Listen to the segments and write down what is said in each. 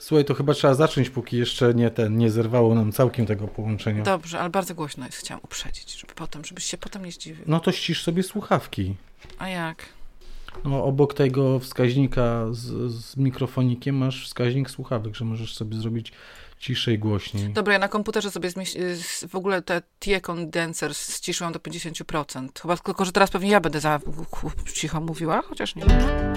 Słuchaj, to chyba trzeba zacząć, póki jeszcze nie zerwało nam całkiem tego połączenia. Dobrze, ale bardzo głośno jest, chciałam uprzedzić, żebyś się potem nie zdziwił. No to ścisz sobie słuchawki. A jak? No, obok tego wskaźnika z mikrofonikiem masz wskaźnik słuchawek, że możesz sobie zrobić ciszej, głośniej. Dobra, ja na komputerze sobie w ogóle te tie condenser ściszyłam do 50%. Chyba tylko, że teraz pewnie ja będę za cicho mówiła, chociaż nie.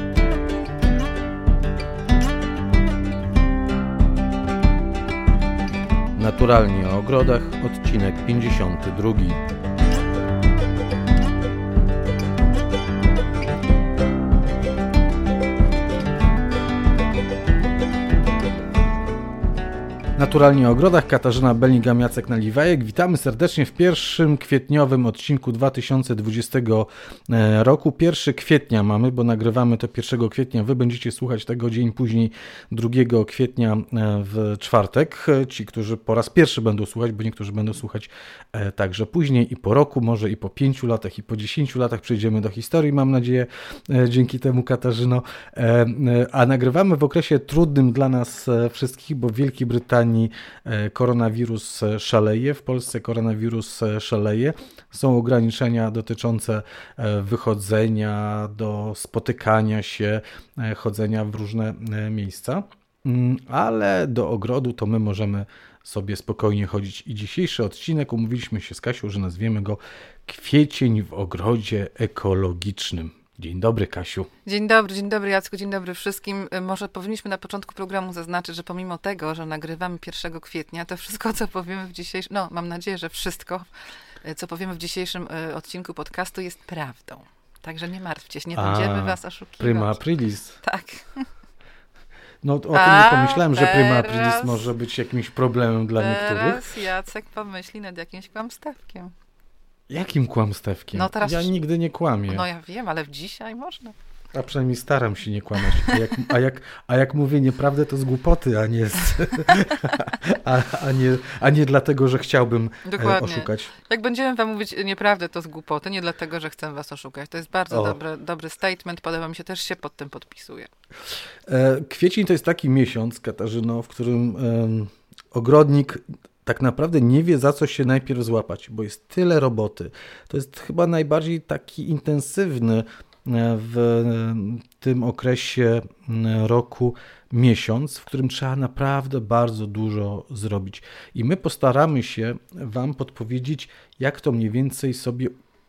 Naturalnie o ogrodach, odcinek 52. Naturalnie o ogrodach, Katarzyna Belingam, Jacek Naliwajek. Witamy serdecznie w pierwszym kwietniowym odcinku 2020 roku. 1 kwietnia mamy, bo nagrywamy to 1 kwietnia. Wy będziecie słuchać tego dzień później, 2 kwietnia w czwartek. Ci, którzy po raz pierwszy będą słuchać, bo niektórzy będą słuchać także później i po roku, może i po 5 latach, i po 10 latach przejdziemy do historii, mam nadzieję, dzięki temu, Katarzyno. A nagrywamy w okresie trudnym dla nas wszystkich, bo w Wielkiej Brytanii koronawirus szaleje, w Polsce koronawirus szaleje. Są ograniczenia dotyczące wychodzenia, do spotykania się, chodzenia w różne miejsca, ale do ogrodu to my możemy sobie spokojnie chodzić. I dzisiejszy odcinek umówiliśmy się z Kasią, że nazwiemy go Kwiecień w ogrodzie ekologicznym. Dzień dobry, Kasiu. Dzień dobry Jacku, dzień dobry wszystkim. Może powinniśmy na początku programu zaznaczyć, że pomimo tego, że nagrywamy 1 kwietnia, to wszystko, co powiemy w dzisiejszym, mam nadzieję, że wszystko, co powiemy w dzisiejszym odcinku podcastu, jest prawdą. Także nie martwcie się, nie będziemy was oszukiwać. Prima aprilis. Tak. No o tym nie pomyślałem, że prima aprilis może być jakimś problemem dla niektórych. Teraz Jacek pomyśli nad jakimś kłamstewkiem. Jakim kłamstewkiem? No teraz... Ja nigdy nie kłamię. No ja wiem, ale dzisiaj można. A przynajmniej staram się nie kłamać. A jak mówię nieprawdę, to z głupoty, a nie a nie dlatego, że chciałbym oszukać. Jak będziemy wam mówić nieprawdę, to z głupoty, nie dlatego, że chcę was oszukać. To jest bardzo dobry statement, podoba mi się, też się pod tym podpisuję. Kwiecień to jest taki miesiąc, Katarzyno, w którym ogrodnik tak naprawdę nie wie, za co się najpierw złapać, bo jest tyle roboty. To jest chyba najbardziej taki intensywny w tym okresie roku miesiąc, w którym trzeba naprawdę bardzo dużo zrobić. I my postaramy się wam podpowiedzieć, jak to mniej więcej sobie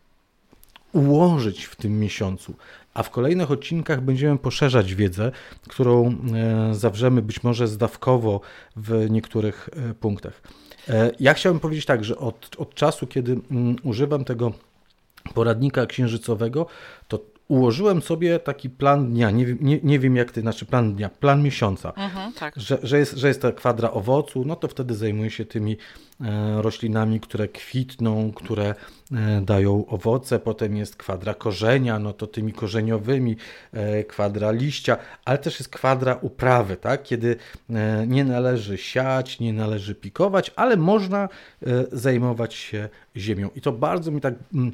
ułożyć w tym miesiącu. A w kolejnych odcinkach będziemy poszerzać wiedzę, którą zawrzemy być może zdawkowo w niektórych punktach. Ja chciałem powiedzieć tak, że od czasu, kiedy używam tego poradnika księżycowego, to ułożyłem sobie taki plan dnia, nie wiem jak ty, znaczy plan dnia, plan miesiąca, Tak. że jest ta kwadra owocu, no to wtedy zajmuję się tymi roślinami, które kwitną, które dają owoce, potem jest kwadra korzenia, no to tymi korzeniowymi, kwadra liścia, ale też jest kwadra uprawy, tak? Kiedy nie należy siać, nie należy pikować, ale można zajmować się ziemią. I to bardzo mi tak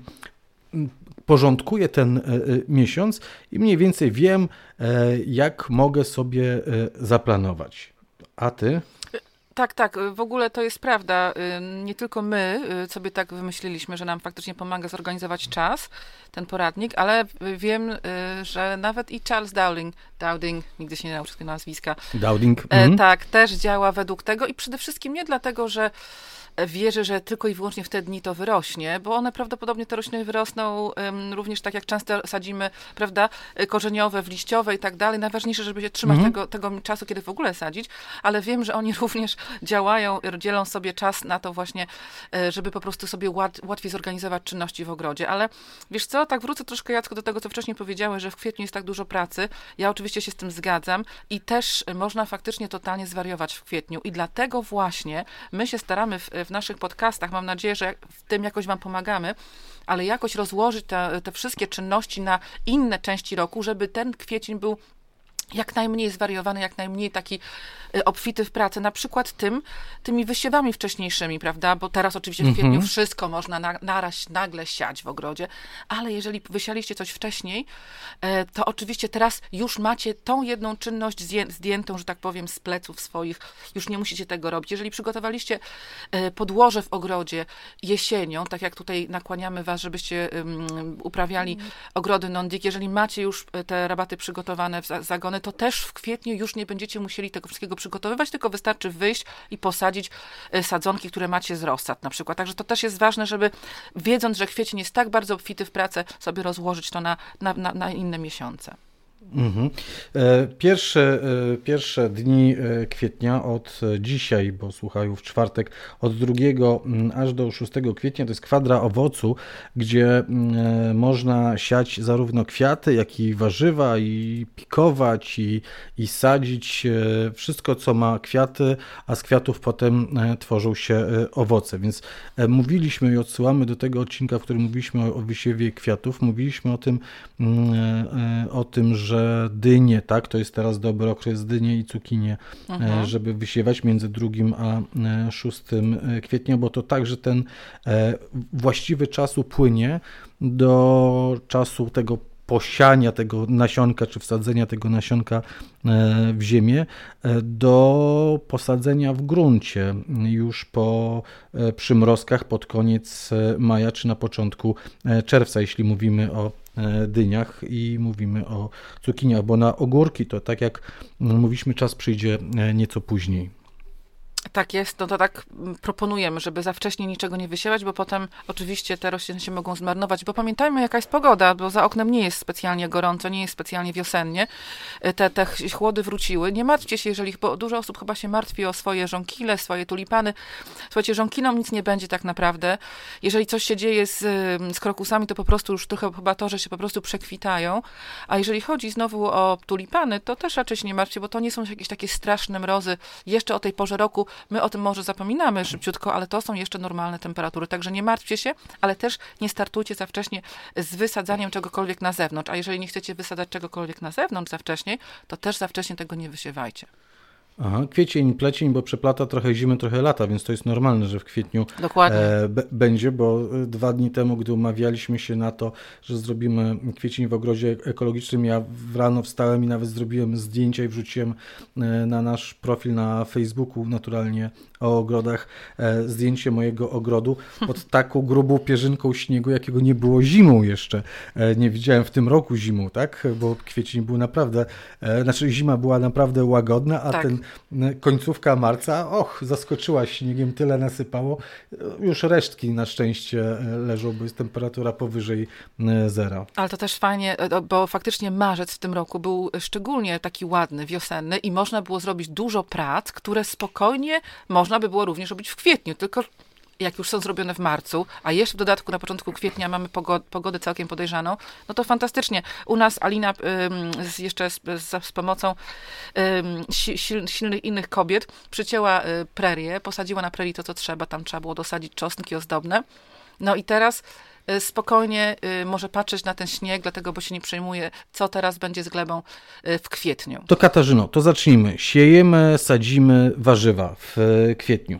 porządkuję ten miesiąc i mniej więcej wiem, jak mogę sobie zaplanować. A ty? Tak, w ogóle to jest prawda. Nie tylko my sobie tak wymyśliliśmy, że nam faktycznie pomaga zorganizować czas, ten poradnik, ale wiem, że nawet i Charles Dowding, nigdy się nie nauczył swojego nazwiska. Dowding. Tak, też działa według tego i przede wszystkim nie dlatego, że wierzę, że tylko i wyłącznie w te dni to wyrośnie, bo one prawdopodobnie, te rośliny wyrosną również tak, jak często sadzimy, prawda, korzeniowe, liściowe i tak dalej. Najważniejsze, żeby się trzymać tego czasu, kiedy w ogóle sadzić, ale wiem, że oni również działają, dzielą sobie czas na to właśnie, żeby po prostu sobie łatwiej zorganizować czynności w ogrodzie. Ale wiesz co, tak wrócę troszkę, Jacku, do tego, co wcześniej powiedziałeś, że w kwietniu jest tak dużo pracy. Ja oczywiście się z tym zgadzam i też można faktycznie totalnie zwariować w kwietniu i dlatego właśnie my się staramy w naszych podcastach, mam nadzieję, że w tym jakoś wam pomagamy, ale jakoś rozłożyć te wszystkie czynności na inne części roku, żeby ten kwiecień był jak najmniej zwariowany, jak najmniej taki obfity w pracę, na przykład tymi wysiewami wcześniejszymi, prawda, bo teraz oczywiście w kwietniu wszystko można naraz nagle siać w ogrodzie, ale jeżeli wysialiście coś wcześniej, to oczywiście teraz już macie tą jedną czynność zdjętą, że tak powiem, z pleców swoich, już nie musicie tego robić. Jeżeli przygotowaliście podłoże w ogrodzie jesienią, tak jak tutaj nakłaniamy was, żebyście uprawiali ogrody non-dig, jeżeli macie już te rabaty przygotowane w zagony, to też w kwietniu już nie będziecie musieli tego wszystkiego przygotowywać, tylko wystarczy wyjść i posadzić sadzonki, które macie z rozsad na przykład. Także to też jest ważne, żeby wiedząc, że kwiecień jest tak bardzo obfity w pracę, sobie rozłożyć to na inne miesiące. Pierwsze dni kwietnia od dzisiaj, bo słuchają w czwartek, od 2 aż do 6 kwietnia to jest kwadra owocu, gdzie można siać zarówno kwiaty, jak i warzywa, i pikować, i sadzić wszystko, co ma kwiaty, a z kwiatów potem tworzą się owoce. Więc mówiliśmy i odsyłamy do tego odcinka, w którym mówiliśmy o wysiewie kwiatów. Mówiliśmy o tym, że dynie, tak, to jest teraz dobry okres, dynie i cukinie, żeby wysiewać między 2 a 6 kwietnia, bo to także ten właściwy czas upłynie do czasu tego posiania tego nasionka, czy wsadzenia tego nasionka w ziemię, do posadzenia w gruncie już po przymrozkach pod koniec maja, czy na początku czerwca, jeśli mówimy o dyniach i mówimy o cukiniach, bo na ogórki to, tak jak mówiliśmy, czas przyjdzie nieco później. Tak jest, no to tak proponujemy, żeby za wcześnie niczego nie wysiewać, bo potem oczywiście te rośliny się mogą zmarnować, bo pamiętajmy, jaka jest pogoda, bo za oknem nie jest specjalnie gorąco, nie jest specjalnie wiosennie, te chłody wróciły. Nie martwcie się, bo dużo osób chyba się martwi o swoje żonkile, swoje tulipany. Słuchajcie, żonkinom nic nie będzie tak naprawdę. Jeżeli coś się dzieje z krokusami, to po prostu już trochę chyba to, że się po prostu przekwitają, a jeżeli chodzi znowu o tulipany, to też raczej się nie martwcie, bo to nie są jakieś takie straszne mrozy. Jeszcze o tej porze roku my o tym może zapominamy szybciutko, ale to są jeszcze normalne temperatury, także nie martwcie się, ale też nie startujcie za wcześnie z wysadzaniem czegokolwiek na zewnątrz, a jeżeli nie chcecie wysadzać czegokolwiek na zewnątrz za wcześnie, to też za wcześnie tego nie wysiewajcie. Aha, kwiecień, plecień, bo przeplata trochę zimy, trochę lata, więc to jest normalne, że w kwietniu będzie, bo 2 dni temu, gdy umawialiśmy się na to, że zrobimy kwiecień w ogrodzie ekologicznym, ja rano wstałem i nawet zrobiłem zdjęcia i wrzuciłem na nasz profil na Facebooku, naturalnie o ogrodach, zdjęcie mojego ogrodu pod taką grubą pierzynką śniegu, jakiego nie było zimą jeszcze. Nie widziałem w tym roku zimą, tak? Bo kwiecień był naprawdę, zima była naprawdę łagodna, a ten końcówka marca, zaskoczyła śniegiem, tyle nasypało. Już resztki na szczęście leżą, bo jest temperatura powyżej 0. Ale to też fajnie, bo faktycznie marzec w tym roku był szczególnie taki ładny, wiosenny i można było zrobić dużo prac, które spokojnie można by było również robić w kwietniu, tylko jak już są zrobione w marcu, a jeszcze w dodatku na początku kwietnia mamy pogodę całkiem podejrzaną, no to fantastycznie. U nas Alina jeszcze z pomocą silnych innych kobiet przycięła prerię, posadziła na prerii to, co trzeba. Tam trzeba było dosadzić czosnki ozdobne. No i teraz spokojnie może patrzeć na ten śnieg, dlatego, bo się nie przejmuje, co teraz będzie z glebą w kwietniu. To Katarzyno, to zacznijmy. Siejemy, sadzimy warzywa w kwietniu.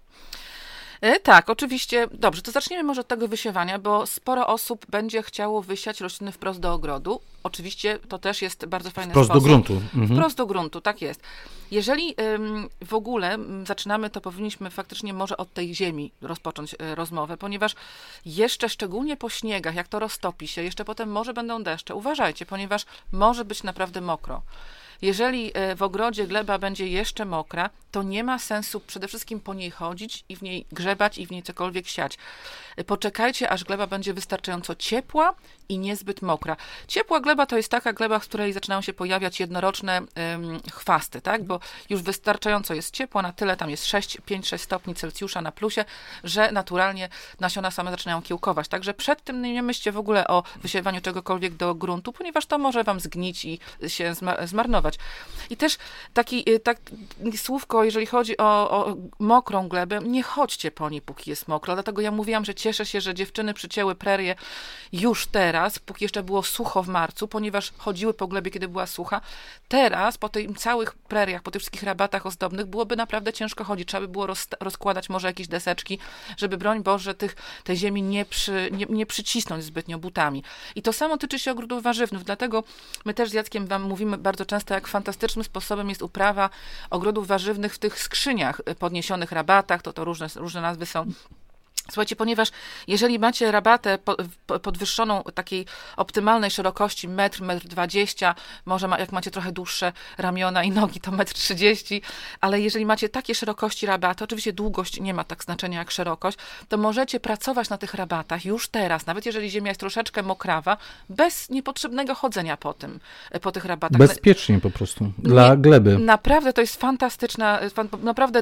Tak, oczywiście. Dobrze, to zacznijmy może od tego wysiewania, bo sporo osób będzie chciało wysiać rośliny wprost do ogrodu. Oczywiście to też jest bardzo fajny sposób. Wprost do gruntu. Wprost do gruntu, tak jest. Jeżeli w ogóle zaczynamy, to powinniśmy faktycznie może od tej ziemi rozpocząć rozmowę, ponieważ jeszcze szczególnie po śniegach, jak to roztopi się, jeszcze potem może będą deszcze. Uważajcie, ponieważ może być naprawdę mokro. Jeżeli w ogrodzie gleba będzie jeszcze mokra, to nie ma sensu przede wszystkim po niej chodzić i w niej grzebać i w niej cokolwiek siać. Poczekajcie, aż gleba będzie wystarczająco ciepła i niezbyt mokra. Ciepła gleba to jest taka gleba, w której zaczynają się pojawiać jednoroczne chwasty, tak? Bo już wystarczająco jest ciepła, na tyle tam jest 5-6 stopni Celsjusza na plusie, że naturalnie nasiona same zaczynają kiełkować. Także przed tym nie myślcie w ogóle o wysiewaniu czegokolwiek do gruntu, ponieważ to może wam zgnić i się zmarnować. I też takie słówko, jeżeli chodzi o mokrą glebę, nie chodźcie po niej, póki jest mokro. Dlatego ja mówiłam, że cieszę się, że dziewczyny przycięły prerię już teraz, teraz, póki jeszcze było sucho w marcu, ponieważ chodziły po glebie, kiedy była sucha, teraz po tych całych preriach, po tych wszystkich rabatach ozdobnych byłoby naprawdę ciężko chodzić. Trzeba by było rozkładać może jakieś deseczki, żeby broń Boże tej ziemi nie przycisnąć zbytnio butami. I to samo tyczy się ogrodów warzywnych, dlatego my też z Jackiem wam mówimy bardzo często, jak fantastycznym sposobem jest uprawa ogrodów warzywnych w tych skrzyniach podniesionych rabatach, to różne nazwy są. Słuchajcie, ponieważ jeżeli macie rabatę podwyższoną takiej optymalnej szerokości 1,20 m, może jak macie trochę dłuższe ramiona i nogi, to 1,30 m, ale jeżeli macie takie szerokości rabaty, oczywiście długość nie ma tak znaczenia jak szerokość, to możecie pracować na tych rabatach już teraz, nawet jeżeli ziemia jest troszeczkę mokrawa, bez niepotrzebnego chodzenia po tych rabatach. Bezpiecznie po prostu, dla gleby. Naprawdę to jest fantastyczna, naprawdę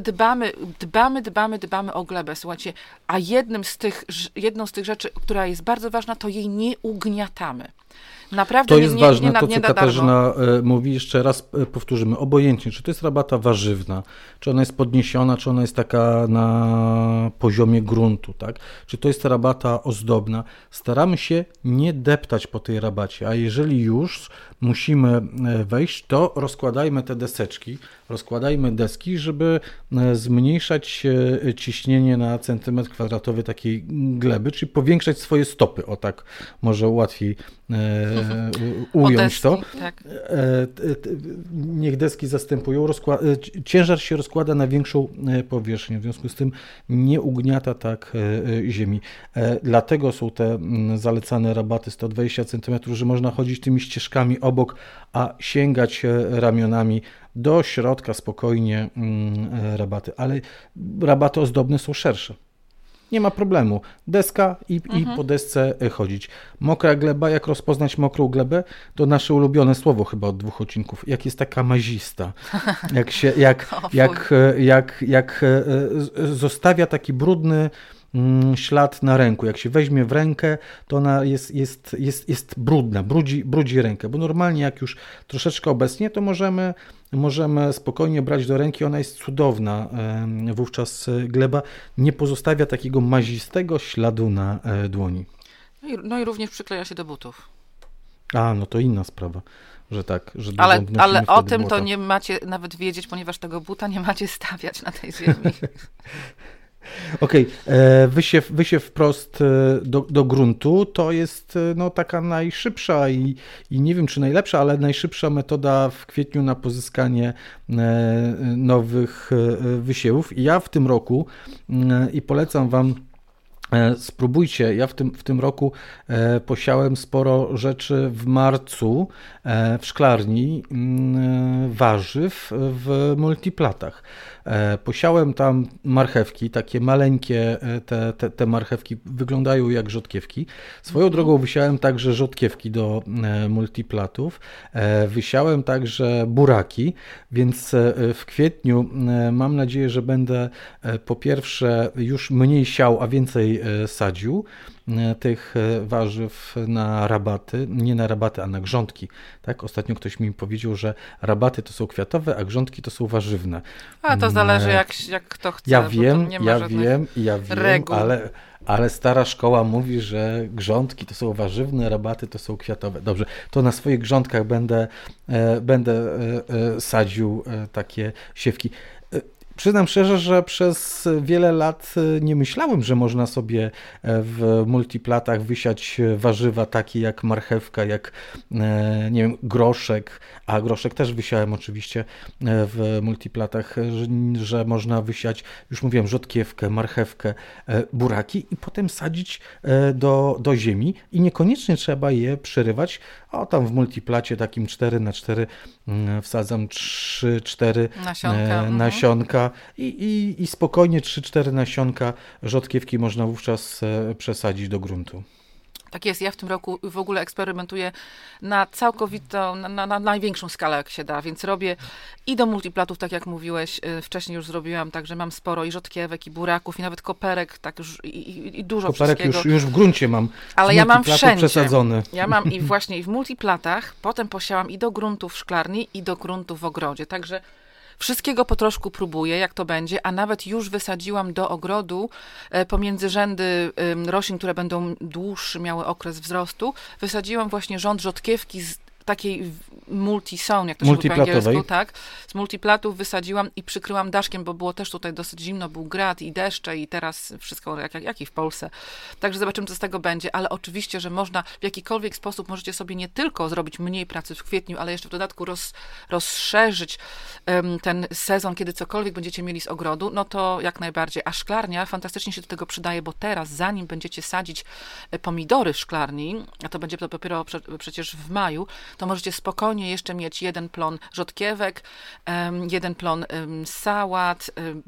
dbamy o glebę, słuchajcie, a jedną z tych rzeczy, która jest bardzo ważna, to jej nie ugniatamy. Naprawdę to jest ważne, to co Katarzyna mówi, jeszcze raz powtórzymy, obojętnie, czy to jest rabata warzywna, czy ona jest podniesiona, czy ona jest taka na poziomie gruntu, tak? Czy to jest rabata ozdobna, staramy się nie deptać po tej rabacie, a jeżeli już musimy wejść, to rozkładajmy te deseczki, rozkładajmy deski, żeby zmniejszać ciśnienie na centymetr kwadratowy takiej gleby, czyli powiększać swoje stopy, o tak może łatwiej ująć to. Tak. Niech deski zastępują, ciężar się rozkłada na większą powierzchnię, w związku z tym nie ugniata tak ziemi. Dlatego są te zalecane rabaty 120 cm, że można chodzić tymi ścieżkami obok, a sięgać ramionami do środka spokojnie rabaty, ale rabaty ozdobne są szersze. Nie ma problemu. Deska i po desce chodzić. Mokra gleba, jak rozpoznać mokrą glebę? To nasze ulubione słowo chyba od 2 odcinków. Jak jest taka mazista. Jak zostawia taki brudny ślad na ręku. Jak się weźmie w rękę, to ona jest brudna, brudzi rękę, bo normalnie jak już troszeczkę obecnie, to możemy spokojnie brać do ręki, ona jest cudowna. Wówczas gleba nie pozostawia takiego mazistego śladu na dłoni. No i również przykleja się do butów. No to inna sprawa, że tak. Że ale o tym to nie macie nawet wiedzieć, ponieważ tego buta nie macie stawiać na tej ziemi. Okej, wysiew wprost do gruntu to jest taka najszybsza i nie wiem czy najlepsza, ale najszybsza metoda w kwietniu na pozyskanie nowych wysiewów. I ja w tym roku i polecam wam, spróbujcie. Ja w tym roku posiałem sporo rzeczy w marcu w szklarni warzyw w multiplatach. Posiałem tam marchewki, takie maleńkie, te marchewki wyglądają jak rzodkiewki. Swoją drogą wysiałem także rzodkiewki do multiplatów. Wysiałem także buraki, więc w kwietniu mam nadzieję, że będę po pierwsze już mniej siał, a więcej sadził tych warzyw na rabaty, nie na rabaty, a na grządki. Tak? Ostatnio ktoś mi powiedział, że rabaty to są kwiatowe, a grządki to są warzywne. A to zależy jak kto chce. Ja wiem, ale stara szkoła mówi, że grządki to są warzywne, rabaty to są kwiatowe. Dobrze, to na swoich grządkach będę sadził takie siewki. Przyznam szczerze, że przez wiele lat nie myślałem, że można sobie w multiplatach wysiać warzywa takie jak marchewka, jak nie wiem, groszek, a groszek też wysiałem oczywiście w multiplatach, że można wysiać, już mówiłem, rzodkiewkę, marchewkę, buraki i potem sadzić do ziemi i niekoniecznie trzeba je przerywać. Tam w multiplacie takim 4x4 wsadzam 3-4 nasionka i spokojnie 3-4 nasionka rzodkiewki można wówczas przesadzić do gruntu. Tak jest, ja w tym roku w ogóle eksperymentuję na całkowitą, na największą skalę jak się da, więc robię i do multiplatów, tak jak mówiłeś, wcześniej już zrobiłam, także mam sporo i rzodkiewek, i buraków, i nawet koperek, tak już i dużo koperek wszystkiego. Już w gruncie mam. Ale ja mam wszędzie. Przesadzone. Ja mam i właśnie w multiplatach, potem posiałam i do gruntu w szklarni, i do gruntu w ogrodzie, także Wszystkiego po troszku próbuję, jak to będzie, a nawet już wysadziłam do ogrodu pomiędzy rzędy roślin, które będą dłuższy, miały okres wzrostu, wysadziłam właśnie rząd rzodkiewki z takiej multi-sown, jak to się mówi po angielsku, tak? Z multiplatów wysadziłam i przykryłam daszkiem, bo było też tutaj dosyć zimno, był grad i deszcze i teraz wszystko jak i w Polsce. Także zobaczymy, co z tego będzie, ale oczywiście, że można w jakikolwiek sposób możecie sobie nie tylko zrobić mniej pracy w kwietniu, ale jeszcze w dodatku rozszerzyć ten sezon, kiedy cokolwiek będziecie mieli z ogrodu, no to jak najbardziej. A szklarnia fantastycznie się do tego przydaje, bo teraz, zanim będziecie sadzić pomidory w szklarni, a to będzie dopiero przecież w maju, to możecie spokojnie jeszcze mieć jeden plon rzodkiewek, jeden plon sałat,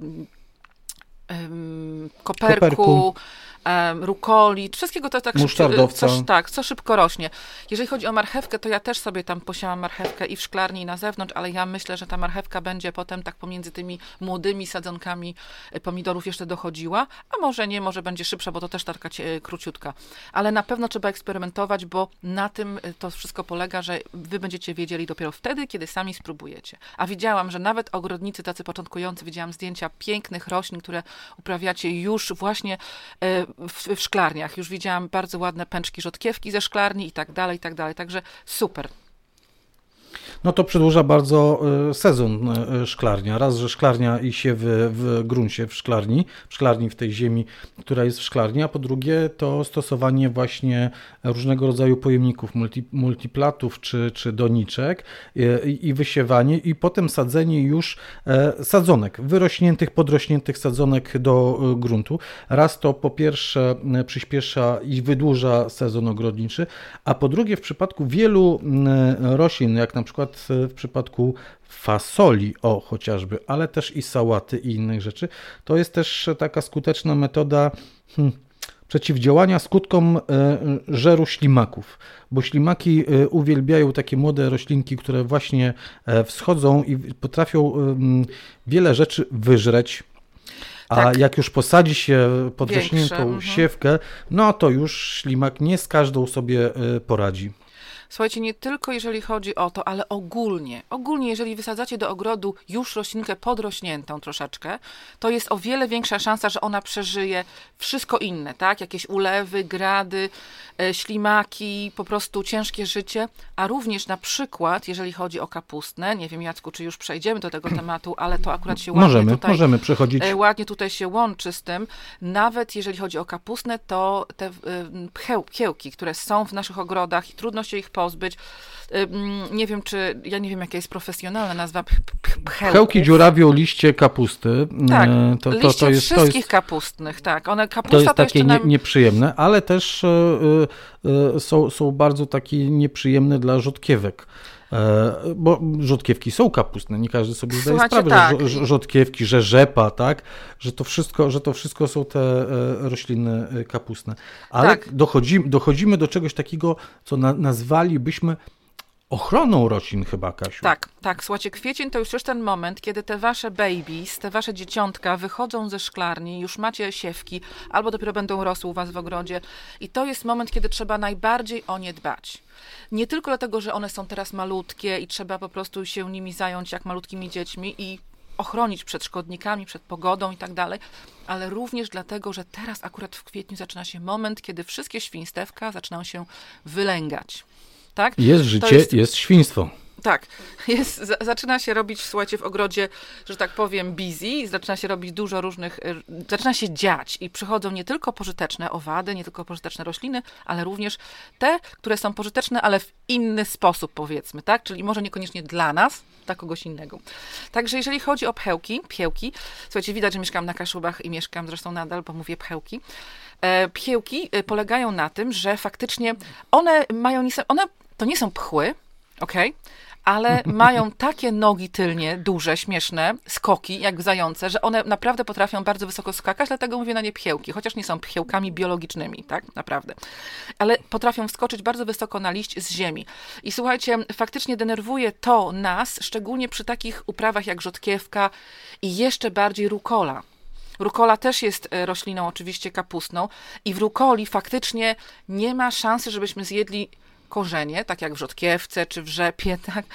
koperku, rukoli, wszystkiego to tak co szybko rośnie. Jeżeli chodzi o marchewkę, to ja też sobie tam posiałam marchewkę i w szklarni, i na zewnątrz, ale ja myślę, że ta marchewka będzie potem tak pomiędzy tymi młodymi sadzonkami pomidorów jeszcze dochodziła, a może nie, może będzie szybsza, bo to też taka króciutka. Ale na pewno trzeba eksperymentować, bo na tym to wszystko polega, że wy będziecie wiedzieli dopiero wtedy, kiedy sami spróbujecie. A widziałam, że nawet ogrodnicy tacy początkujący, widziałam zdjęcia pięknych roślin, które uprawiacie już właśnie w szklarniach. Już widziałam bardzo ładne pęczki rzodkiewki ze szklarni i tak dalej, i tak dalej. Także super. No to przedłuża bardzo sezon szklarnia. Raz, że szklarnia i siew w gruncie, w szklarni w tej ziemi, która jest w szklarni, a po drugie to stosowanie właśnie różnego rodzaju pojemników, multiplatów czy doniczek i wysiewanie i potem sadzenie już sadzonek, wyrośniętych, podrośniętych sadzonek do gruntu. Raz to po pierwsze przyspiesza i wydłuża sezon ogrodniczy, a po drugie w przypadku wielu roślin, jak na przykład w przypadku fasoli, chociażby, ale też i sałaty i innych rzeczy, to jest też taka skuteczna metoda przeciwdziałania skutkom żeru ślimaków, bo ślimaki uwielbiają takie młode roślinki, które właśnie wschodzą i potrafią wiele rzeczy wyżreć. A jak już posadzi się podrośniętą siewkę, no to już ślimak nie z każdą sobie poradzi. Słuchajcie, nie tylko jeżeli chodzi o to, ale ogólnie, jeżeli wysadzacie do ogrodu już roślinkę podrośniętą troszeczkę, to jest o wiele większa szansa, że ona przeżyje wszystko inne, tak? Jakieś ulewy, grady, ślimaki, po prostu ciężkie życie, a również na przykład, jeżeli chodzi o kapustne, nie wiem, Jacku, czy już przejdziemy do tego tematu, ale to akurat się możemy przechodzić. Ładnie tutaj się łączy z tym. Nawet jeżeli chodzi o kapustne, to te pchełki, które są w naszych ogrodach i trudno się ich pozbyć. Nie wiem, jaka jest profesjonalna nazwa pchełki dziurawią liście kapusty. Tak, liście wszystkich kapustnych, tak. To jest takie nieprzyjemne, ale też są bardzo takie nieprzyjemne dla rzodkiewek. Bo rzodkiewki są kapustne, nie każdy sobie zdaje sprawę, że rzodkiewki, że rzepa, tak, że to wszystko są te rośliny kapustne. Ale dochodzimy do czegoś takiego, co nazwalibyśmy ochroną roślin chyba, Kasiu. Tak. Słuchajcie, kwiecień to już ten moment, kiedy te wasze babies, te wasze dzieciątka wychodzą ze szklarni, już macie siewki, albo dopiero będą rosły u was w ogrodzie i to jest moment, kiedy trzeba najbardziej o nie dbać. Nie tylko dlatego, że one są teraz malutkie i trzeba po prostu się nimi zająć jak malutkimi dziećmi i ochronić przed szkodnikami, przed pogodą i tak dalej, ale również dlatego, że teraz akurat w kwietniu zaczyna się moment, kiedy wszystkie świństewka zaczynają się wylęgać. Tak? Jest życie, jest świństwo. Tak, zaczyna się robić, słuchajcie, w ogrodzie, że tak powiem, busy, zaczyna się robić dużo różnych, zaczyna się dziać i przychodzą nie tylko pożyteczne owady, nie tylko pożyteczne rośliny, ale również te, które są pożyteczne, ale w inny sposób, powiedzmy, tak? Czyli może niekoniecznie dla nas, dla kogoś innego. Także jeżeli chodzi o pchełki, słuchajcie, widać, że mieszkam na Kaszubach i mieszkam zresztą nadal, bo mówię pchełki. Pchełki polegają na tym, że faktycznie one to nie są pchły, okej? Ale mają takie nogi tylnie, duże, śmieszne, skoki, jak zające, że one naprawdę potrafią bardzo wysoko skakać, dlatego mówię na nie pchełki, chociaż nie są pchełkami biologicznymi, tak, naprawdę. Ale potrafią wskoczyć bardzo wysoko na liść z ziemi. I słuchajcie, faktycznie denerwuje to nas, szczególnie przy takich uprawach jak rzodkiewka i jeszcze bardziej rukola. Rukola też jest rośliną oczywiście kapustną i w rukoli faktycznie nie ma szansy, żebyśmy zjedli korzenie, tak jak w rzodkiewce czy w rzepie, tak?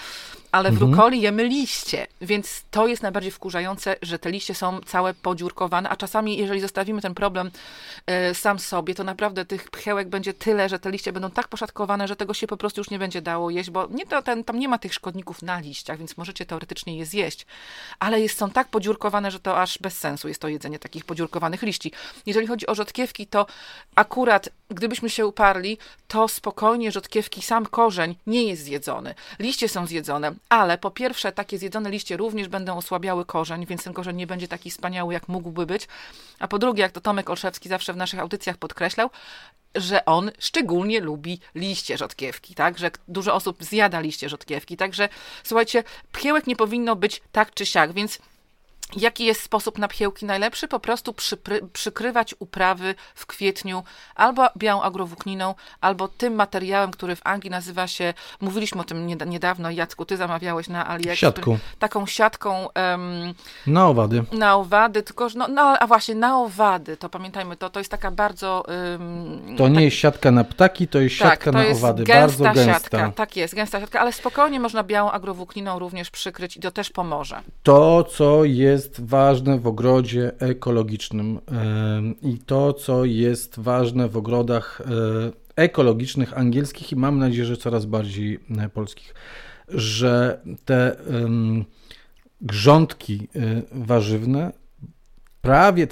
ale w rukoli jemy liście, więc to jest najbardziej wkurzające, że te liście są całe podziurkowane, a czasami, jeżeli zostawimy ten problem sam sobie, to naprawdę tych pchełek będzie tyle, że te liście będą tak poszatkowane, że tego się po prostu już nie będzie dało jeść, bo tam nie ma tych szkodników na liściach, więc możecie teoretycznie je zjeść, ale są tak podziurkowane, że to aż bez sensu jest to jedzenie takich podziurkowanych liści. Jeżeli chodzi o rzodkiewki, to akurat gdybyśmy się uparli, to spokojnie rzodkiewki, sam korzeń nie jest zjedzony. Liście są zjedzone, ale po pierwsze takie zjedzone liście również będą osłabiały korzeń, więc ten korzeń nie będzie taki wspaniały, jak mógłby być. A po drugie, jak to Tomek Olszewski zawsze w naszych audycjach podkreślał, że on szczególnie lubi liście rzodkiewki, tak? Że dużo osób zjada liście rzodkiewki. Także słuchajcie, pchiełek nie powinno być tak czy siak, więc jaki jest sposób na pchiełki najlepszy? Po prostu przykrywać uprawy w kwietniu albo białą agrowłókniną, albo tym materiałem, który w Anglii nazywa się, mówiliśmy o tym niedawno, Jacku, ty zamawiałeś na AliExpress. Siatką. Taką siatką. Na owady. Na owady, tylko że, a właśnie na owady, to pamiętajmy, to jest taka bardzo... to nie jest siatka na ptaki, to jest siatka na owady, bardzo gęsta. Siatka, tak jest, gęsta siatka, ale spokojnie można białą agrowłókniną również przykryć i to też pomoże. To, co jest ważne w ogrodzie ekologicznym i to, co jest ważne w ogrodach ekologicznych, angielskich i mam nadzieję, że coraz bardziej polskich, że te grządki warzywne prawie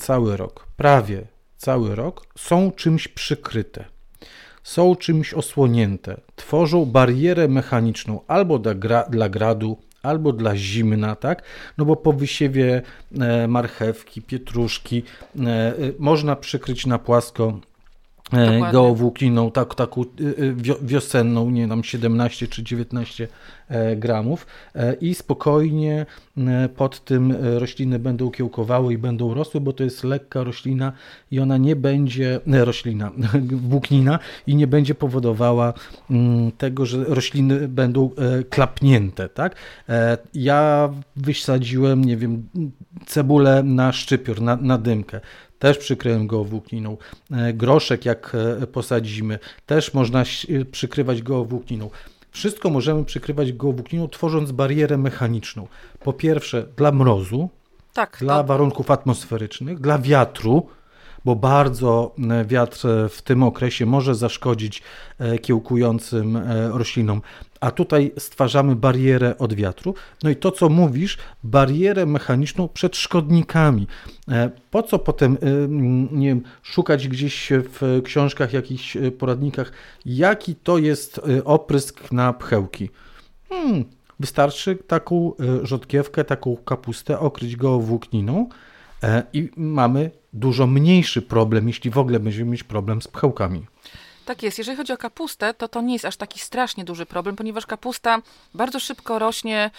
cały rok są czymś przykryte, są czymś osłonięte, tworzą barierę mechaniczną albo dla gradu, albo dla zimna, tak? No bo po wysiewie marchewki, pietruszki można przykryć na płasko geowłókniną, taką wiosenną, nie wiem, 17 czy 19 gramów i spokojnie pod tym rośliny będą kiełkowały i będą rosły, bo to jest lekka roślina i ona nie będzie, włóknina i nie będzie powodowała tego, że rośliny będą klapnięte, tak? Ja wysadziłem, nie wiem, cebulę na szczypior, na dymkę. Też przykryłem geowłókniną. Groszek jak posadzimy, też można przykrywać geowłókniną. Wszystko możemy przykrywać geowłókniną, tworząc barierę mechaniczną. Po pierwsze dla mrozu, dla warunków atmosferycznych, dla wiatru, bo bardzo wiatr w tym okresie może zaszkodzić kiełkującym roślinom, a tutaj stwarzamy barierę od wiatru. No i to, co mówisz, barierę mechaniczną przed szkodnikami. Po co potem, nie wiem, szukać gdzieś w książkach, jakichś poradnikach, jaki to jest oprysk na pchełki? Wystarczy taką rzodkiewkę, taką kapustę okryć geowłókniną i mamy dużo mniejszy problem, jeśli w ogóle będziemy mieć problem z pchełkami. Tak jest. Jeżeli chodzi o kapustę, to nie jest aż taki strasznie duży problem, ponieważ kapusta bardzo szybko rośnie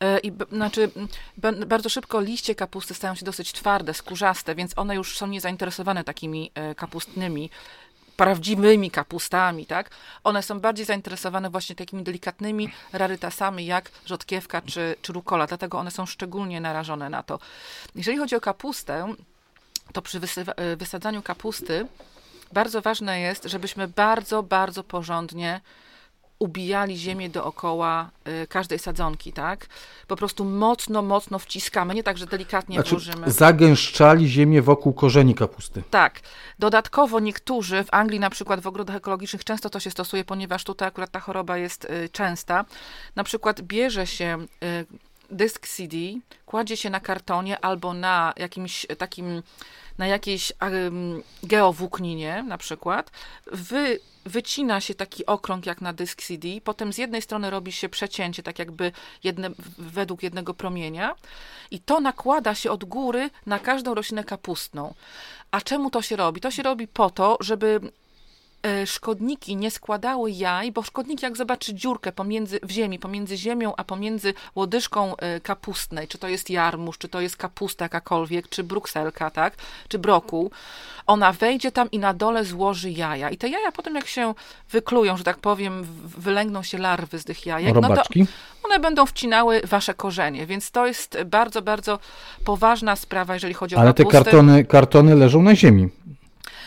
bardzo szybko liście kapusty stają się dosyć twarde, skórzaste, więc one już są niezainteresowane takimi kapustnymi, prawdziwymi kapustami, tak? One są bardziej zainteresowane właśnie takimi delikatnymi rarytasami jak rzodkiewka czy rukola, dlatego one są szczególnie narażone na to. Jeżeli chodzi o kapustę, to przy wysadzaniu kapusty bardzo ważne jest, żebyśmy bardzo, bardzo porządnie ubijali ziemię dookoła każdej sadzonki, tak? Po prostu mocno, mocno wciskamy, nie tak, że delikatnie włożymy. Zagęszczali ziemię wokół korzeni kapusty. Tak. Dodatkowo niektórzy, w Anglii na przykład w ogrodach ekologicznych często to się stosuje, ponieważ tutaj akurat ta choroba jest częsta. Na przykład bierze się dysk CD, kładzie się na kartonie albo na jakimś takim, na jakiejś geowłókninie na przykład, wycina się taki okrąg jak na dysk CD, potem z jednej strony robi się przecięcie, tak jakby według jednego promienia i to nakłada się od góry na każdą roślinę kapustną. A czemu to się robi? To się robi po to, żeby szkodniki nie składały jaj, bo szkodnik jak zobaczy dziurkę w ziemi, pomiędzy ziemią, a pomiędzy łodyżką kapustnej, czy to jest jarmuż, czy to jest kapusta jakakolwiek, czy brukselka, tak, czy brokuł, ona wejdzie tam i na dole złoży jaja. I te jaja potem jak się wyklują, że tak powiem, wylęgną się larwy z tych jajek, robaczki. No to one będą wcinały wasze korzenie, więc to jest bardzo, bardzo poważna sprawa, jeżeli chodzi o kapustę. Ale te kartony leżą na ziemi.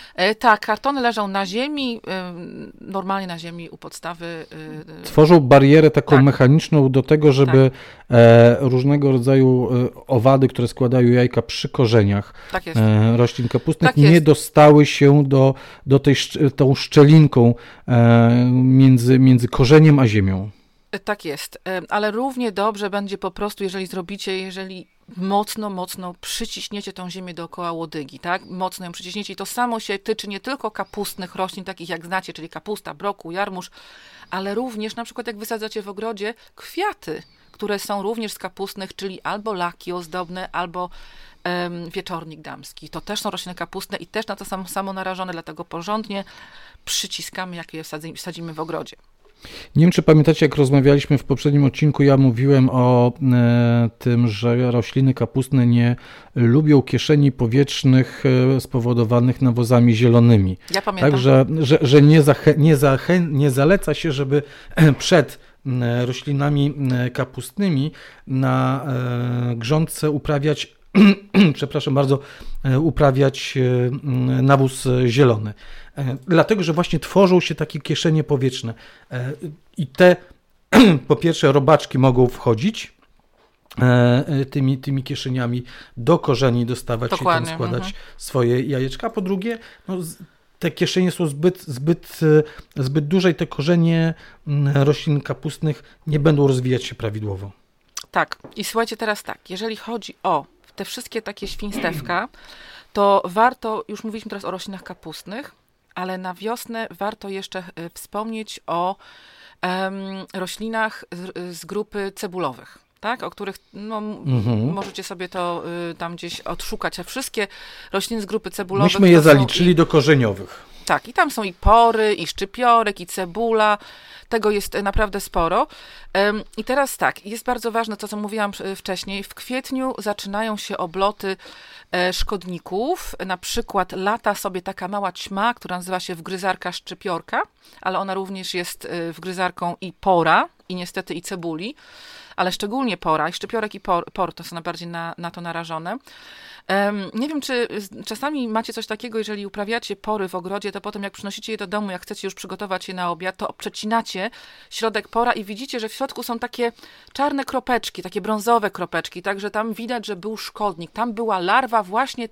Tak, kartony leżą na ziemi, normalnie na ziemi u podstawy. Tworzą barierę taką mechaniczną do tego, żeby różnego rodzaju owady, które składają jajka przy korzeniach roślin kapustnych, nie dostały się do tą szczelinką między korzeniem a ziemią. Tak jest, ale równie dobrze będzie po prostu, jeżeli mocno przyciśniecie tą ziemię dookoła łodygi, tak? Mocno ją przyciśniecie i to samo się tyczy nie tylko kapustnych roślin, takich jak znacie, czyli kapusta, brokuł, jarmuż, ale również na przykład jak wysadzacie w ogrodzie kwiaty, które są również z kapustnych, czyli albo laki ozdobne, albo wieczornik damski. To też są rośliny kapustne i też na to samo narażone, dlatego porządnie przyciskamy, jak je sadzimy w ogrodzie. Nie wiem, czy pamiętacie, jak rozmawialiśmy w poprzednim odcinku, ja mówiłem o tym, że rośliny kapustne nie lubią kieszeni powietrznych spowodowanych nawozami zielonymi. Ja pamiętam. Także, że nie zaleca się, żeby przed roślinami kapustnymi na grządce uprawiać przepraszam bardzo, uprawiać nawóz zielony. Dlatego, że właśnie tworzą się takie kieszenie powietrzne i te po pierwsze robaczki mogą wchodzić tymi kieszeniami do korzeni, dostawać się tam, składać swoje jajeczka, a po drugie te kieszenie są zbyt duże i te korzenie roślin kapustnych nie będą rozwijać się prawidłowo. Tak. I słuchajcie teraz tak, jeżeli chodzi o te wszystkie takie świństewka, to warto, już mówiliśmy teraz o roślinach kapustnych, ale na wiosnę warto jeszcze wspomnieć o roślinach z grupy cebulowych, tak? O których możecie sobie to tam gdzieś odszukać. A wszystkie rośliny z grupy cebulowych... Myśmy je zaliczyli do korzeniowych. Tak, i tam są i pory, i szczypiorek, i cebula. Tego jest naprawdę sporo. I teraz tak, jest bardzo ważne to, co mówiłam wcześniej. W kwietniu zaczynają się obloty szkodników. Na przykład lata sobie taka mała ćma, która nazywa się wgryzarka szczypiorka, ale ona również jest wgryzarką i pora, i niestety i cebuli, ale szczególnie pora, i szczypiorek i por to są najbardziej na to narażone. Nie wiem, czy czasami macie coś takiego, jeżeli uprawiacie pory w ogrodzie, to potem jak przynosicie je do domu, jak chcecie już przygotować je na obiad, to przecinacie środek pora i widzicie, że w środku są takie czarne kropeczki, takie brązowe kropeczki, także tam widać, że był szkodnik, tam była larwa właśnie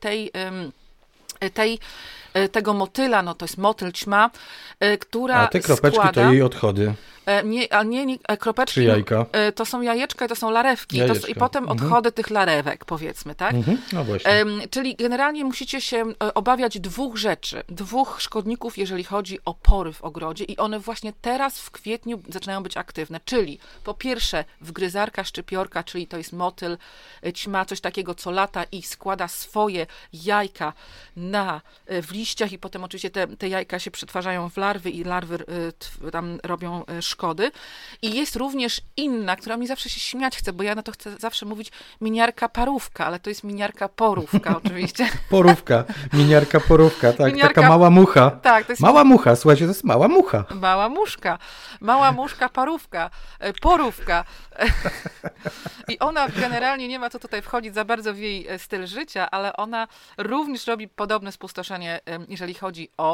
tego motyla, no to jest motyl ćma, która A te kropeczki składa... to jej odchody. Nie, kropeczki. Czy jajka? To są jajeczka i to są larewki. I potem odchody tych larewek, powiedzmy, tak? No właśnie. Czyli generalnie musicie się obawiać dwóch rzeczy, dwóch szkodników, jeżeli chodzi o pory w ogrodzie i one właśnie teraz w kwietniu zaczynają być aktywne, czyli po pierwsze wgryzarka szczypiorka, czyli to jest motyl, ćma, coś takiego, co lata i składa swoje jajka w liściach i potem oczywiście te jajka się przetwarzają w larwy i larwy tam robią szkody. I jest również inna, która mi zawsze się śmiać chce, bo ja na to chcę zawsze mówić miniarka parówka, ale to jest miniarka porówka oczywiście. Porówka, miniarka porówka, tak, taka mała mucha. Tak, to jest mała mucha, słuchajcie, to jest mała mucha. Mała muszka parówka, porówka. I ona generalnie nie ma co tutaj wchodzić za bardzo w jej styl życia, ale ona również robi podobne spustoszenie, jeżeli chodzi o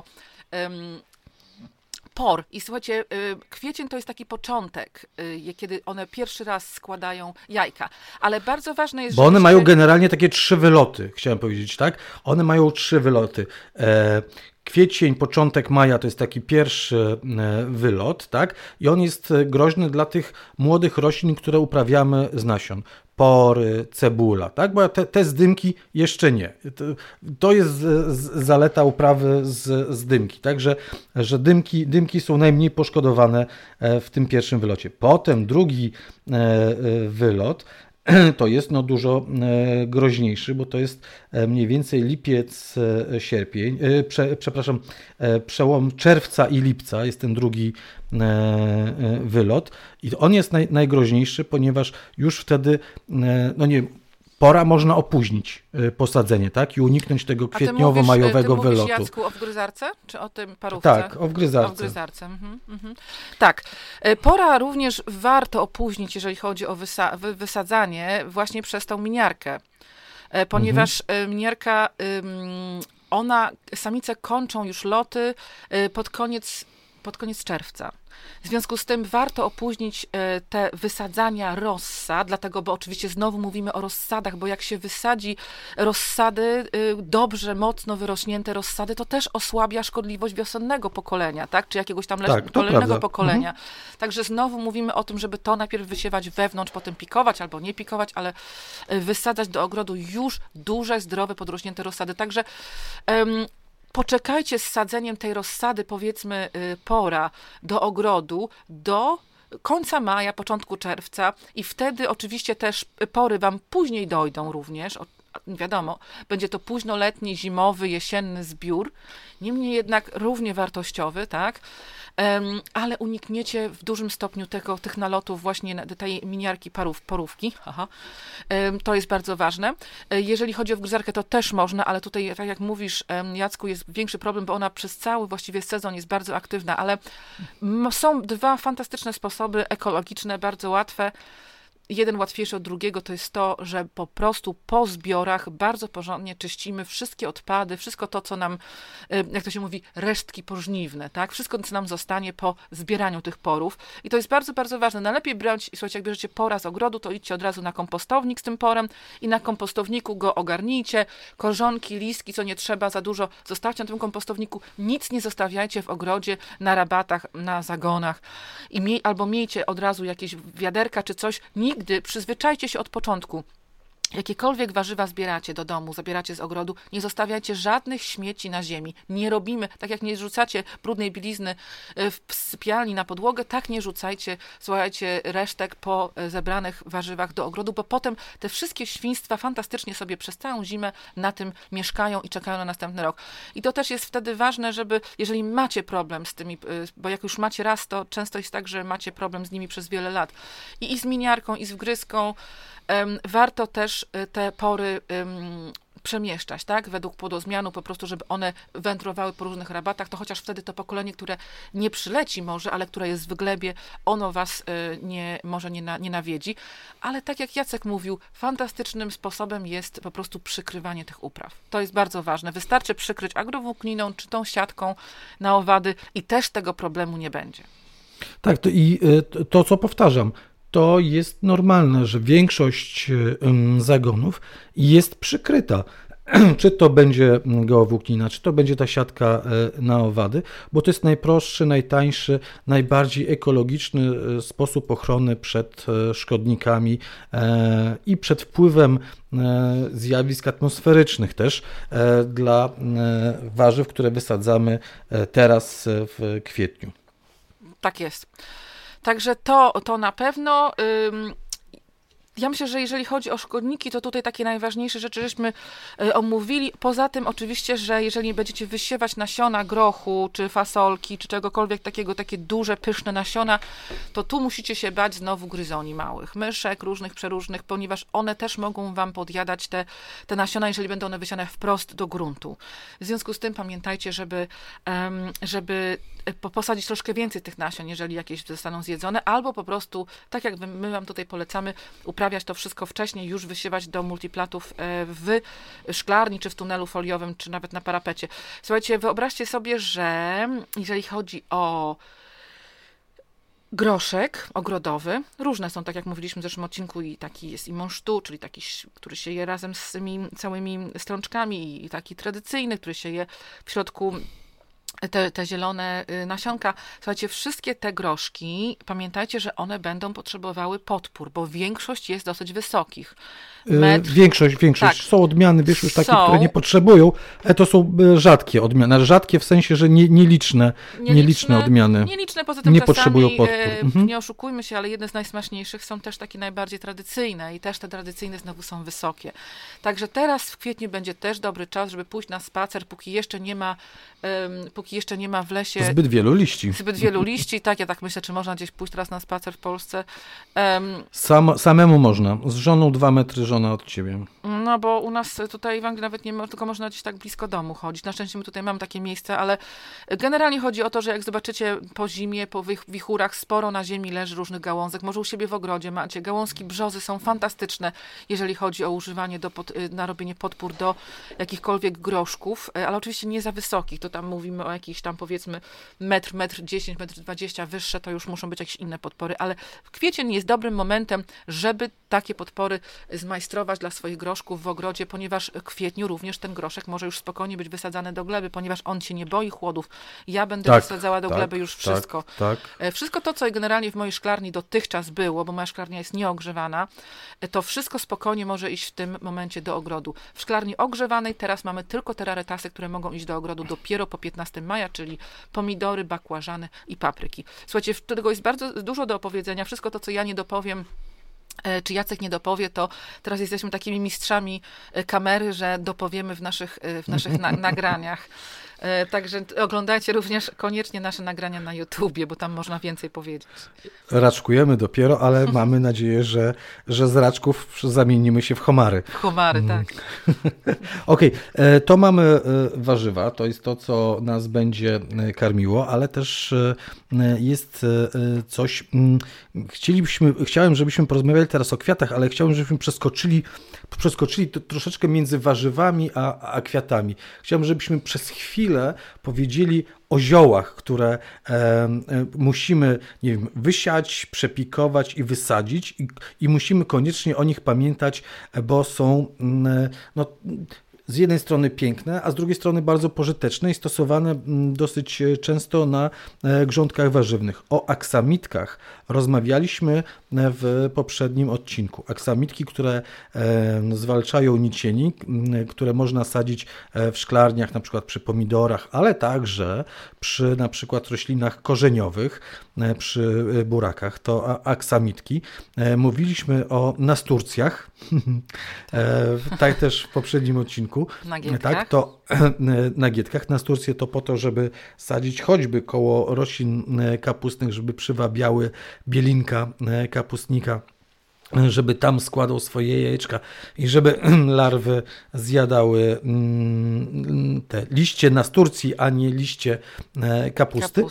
por. I słuchajcie, kwiecień to jest taki początek, kiedy one pierwszy raz składają jajka. Ale bardzo ważne jest, bo one mają generalnie takie 3 wyloty, chciałem powiedzieć, tak? One mają 3 wyloty. Kwiecień, początek maja to jest taki pierwszy wylot, tak? I on jest groźny dla tych młodych roślin, które uprawiamy z nasion. Pory, cebula, tak? Bo te zdymki jeszcze nie. To jest zaleta uprawy z dymki, tak? Że dymki są najmniej poszkodowane w tym pierwszym wylocie. Potem drugi wylot to jest dużo groźniejszy, bo to jest mniej więcej lipiec, sierpień, przełom czerwca i lipca jest ten drugi wylot i on jest najgroźniejszy, ponieważ już wtedy, pora można opóźnić posadzenie, tak? I uniknąć tego kwietniowo-majowego wylotu. Ty mówisz, Jacku, o wgryzarce? Czy o tym parówce? Tak, o wgryzarce. O wgryzarce. Tak. Pora również warto opóźnić, jeżeli chodzi o wysadzanie właśnie przez tą miniarkę. Ponieważ miniarka Samice kończą już loty pod koniec czerwca. W związku z tym warto opóźnić te wysadzania rossad, dlatego, bo oczywiście znowu mówimy o rozsadach, bo jak się wysadzi rozsady, dobrze, mocno wyrośnięte rozsady, to też osłabia szkodliwość wiosennego pokolenia, tak? Czy jakiegoś tam kolejnego pokolenia. Także znowu mówimy o tym, żeby to najpierw wysiewać wewnątrz, potem pikować albo nie pikować, ale wysadzać do ogrodu już duże, zdrowe, podrośnięte rozsady. Także poczekajcie z sadzeniem tej rozsady, powiedzmy, pora do ogrodu, do końca maja, początku czerwca i wtedy oczywiście też pory wam później dojdą również. Wiadomo, będzie to późnoletni, zimowy, jesienny zbiór, niemniej jednak równie wartościowy, tak? Ale unikniecie w dużym stopniu tych nalotów właśnie tej miniarki porówki. To jest bardzo ważne. Jeżeli chodzi o wgryzarkę, to też można, ale tutaj, tak jak mówisz, Jacku, jest większy problem, bo ona przez cały właściwie sezon jest bardzo aktywna, ale są dwa fantastyczne sposoby ekologiczne, bardzo łatwe. Jeden łatwiejszy od drugiego to jest to, że po prostu po zbiorach bardzo porządnie czyścimy wszystkie odpady, wszystko to, co nam, jak to się mówi, resztki pożniwne, tak? Wszystko, co nam zostanie po zbieraniu tych porów. I to jest bardzo, bardzo ważne. Najlepiej brać, słuchajcie, jak bierzecie pora z ogrodu, to idźcie od razu na kompostownik z tym porem i na kompostowniku go ogarnijcie. Korzonki, listki, co nie trzeba za dużo, zostawcie na tym kompostowniku. Nic nie zostawiajcie w ogrodzie, na rabatach, na zagonach. Albo miejcie od razu jakieś wiaderka czy coś. Nigdy, przyzwyczajcie się od początku. Jakiekolwiek warzywa zbieracie do domu, zabieracie z ogrodu, nie zostawiajcie żadnych śmieci na ziemi. Nie robimy, tak jak nie rzucacie brudnej bielizny w sypialni na podłogę, tak nie rzucajcie, słuchajcie, resztek po zebranych warzywach do ogrodu, bo potem te wszystkie świństwa fantastycznie sobie przez całą zimę na tym mieszkają i czekają na następny rok. I to też jest wtedy ważne, żeby, jeżeli macie problem z tymi, bo jak już macie raz, to często jest tak, że macie problem z nimi przez wiele lat. I z miniarką, i z wgryzką, warto też te pory przemieszczać, tak, według płodozmianu, po prostu, żeby one wędrowały po różnych rabatach, to chociaż wtedy to pokolenie, które nie przyleci może, ale które jest w glebie, ono was nie nawiedzi. Ale tak jak Jacek mówił, fantastycznym sposobem jest po prostu przykrywanie tych upraw. To jest bardzo ważne. Wystarczy przykryć agrowłókniną, czy tą siatką na owady i też tego problemu nie będzie. Tak, to co powtarzam, to jest normalne, że większość zagonów jest przykryta. Czy to będzie geowłóknina, czy to będzie ta siatka na owady, bo to jest najprostszy, najtańszy, najbardziej ekologiczny sposób ochrony przed szkodnikami i przed wpływem zjawisk atmosferycznych też dla warzyw, które wysadzamy teraz w kwietniu. Tak jest. Także to na pewno. Ja myślę, że jeżeli chodzi o szkodniki, to tutaj takie najważniejsze rzeczy żeśmy omówili. Poza tym oczywiście, że jeżeli będziecie wysiewać nasiona grochu, czy fasolki, czy czegokolwiek takiego, takie duże, pyszne nasiona, to tu musicie się bać znowu gryzoni małych, myszek różnych, przeróżnych, ponieważ one też mogą wam podjadać te nasiona, jeżeli będą one wysiane wprost do gruntu. W związku z tym pamiętajcie, żeby posadzić troszkę więcej tych nasion, jeżeli jakieś zostaną zjedzone, albo po prostu, tak jak my wam tutaj polecamy, uprawiać to wszystko wcześniej, już wysiewać do multiplatów w szklarni, czy w tunelu foliowym, czy nawet na parapecie. Słuchajcie, wyobraźcie sobie, że jeżeli chodzi o groszek ogrodowy, różne są, tak jak mówiliśmy w zeszłym odcinku, i taki jest i monsztu, czyli taki, który się je razem z tymi całymi strączkami, i taki tradycyjny, który się je w środku te zielone nasionka. Słuchajcie, wszystkie te groszki, pamiętajcie, że one będą potrzebowały podpór, bo większość jest dosyć wysokich. Większość. Tak. Są odmiany, wiesz, już takie, które nie potrzebują, ale to są rzadkie odmiany. Ale rzadkie w sensie, że nieliczne odmiany. Nieliczne, poza tym nie czasami, potrzebują podpór. Nie oszukujmy się, ale jedne z najsmaczniejszych są też takie najbardziej tradycyjne i też te tradycyjne znowu są wysokie. Także teraz w kwietniu będzie też dobry czas, żeby pójść na spacer, póki jeszcze nie ma w lesie zbyt wielu liści. Tak, ja tak myślę, czy można gdzieś pójść teraz na spacer w Polsce. Samemu można. Z żoną 2 metry żona od ciebie? No bo u nas tutaj w Anglii nawet nie ma, tylko można gdzieś tak blisko domu chodzić. Na szczęście my tutaj mamy takie miejsce, ale generalnie chodzi o to, że jak zobaczycie po zimie, po wichurach, sporo na ziemi leży różnych gałązek. Może u siebie w ogrodzie macie. Gałązki brzozy są fantastyczne, jeżeli chodzi o używanie na robienie podpór do jakichkolwiek groszków, ale oczywiście nie za wysokich. To tam mówimy o jakichś tam powiedzmy metr 10, metr 20, wyższe to już muszą być jakieś inne podpory, ale kwiecień jest dobrym momentem, żeby takie podpory zmajstrować dla swoich groszków w ogrodzie, ponieważ w kwietniu również ten groszek może już spokojnie być wysadzany do gleby, ponieważ on się nie boi chłodów. Ja będę wysadzała do gleby już wszystko. Wszystko to, co generalnie w mojej szklarni dotychczas było, bo moja szklarnia jest nieogrzewana, to wszystko spokojnie może iść w tym momencie do ogrodu. W szklarni ogrzewanej teraz mamy tylko te rarytasy, które mogą iść do ogrodu dopiero po 15 maja, czyli pomidory, bakłażany i papryki. Słuchajcie, tego jest bardzo dużo do opowiedzenia. Wszystko to, co ja nie dopowiem, czy Jacek nie dopowie, to teraz jesteśmy takimi mistrzami kamery, że dopowiemy w naszych nagraniach. Także oglądajcie również koniecznie nasze nagrania na YouTubie, bo tam można więcej powiedzieć. Raczkujemy dopiero, ale mamy nadzieję, że z raczków zamienimy się w homary. W homary, tak. Okej, to mamy warzywa, to jest to, co nas będzie karmiło, ale też jest coś, chciałem, żebyśmy porozmawiali teraz o kwiatach, ale chciałem, żebyśmy przeskoczyli to troszeczkę między warzywami a kwiatami. Chciałem, żebyśmy przez chwilę powiedzieli o ziołach, które musimy, nie wiem, wysiać, przepikować i wysadzić i musimy koniecznie o nich pamiętać, bo są z jednej strony piękne, a z drugiej strony bardzo pożyteczne i stosowane dosyć często na grządkach warzywnych. O aksamitkach rozmawialiśmy w poprzednim odcinku. Aksamitki, które zwalczają nicieni, które można sadzić w szklarniach, na przykład przy pomidorach, ale także przy na przykład roślinach korzeniowych, przy burakach, to aksamitki. Mówiliśmy o nasturcjach, tak też w poprzednim odcinku. Tak, to nagietkach. Nasturcje to po to, żeby sadzić choćby koło roślin kapustnych, żeby przywabiały bielinka kapustnika, żeby tam składał swoje jajeczka i żeby larwy zjadały te liście nasturcji, a nie liście kapusty.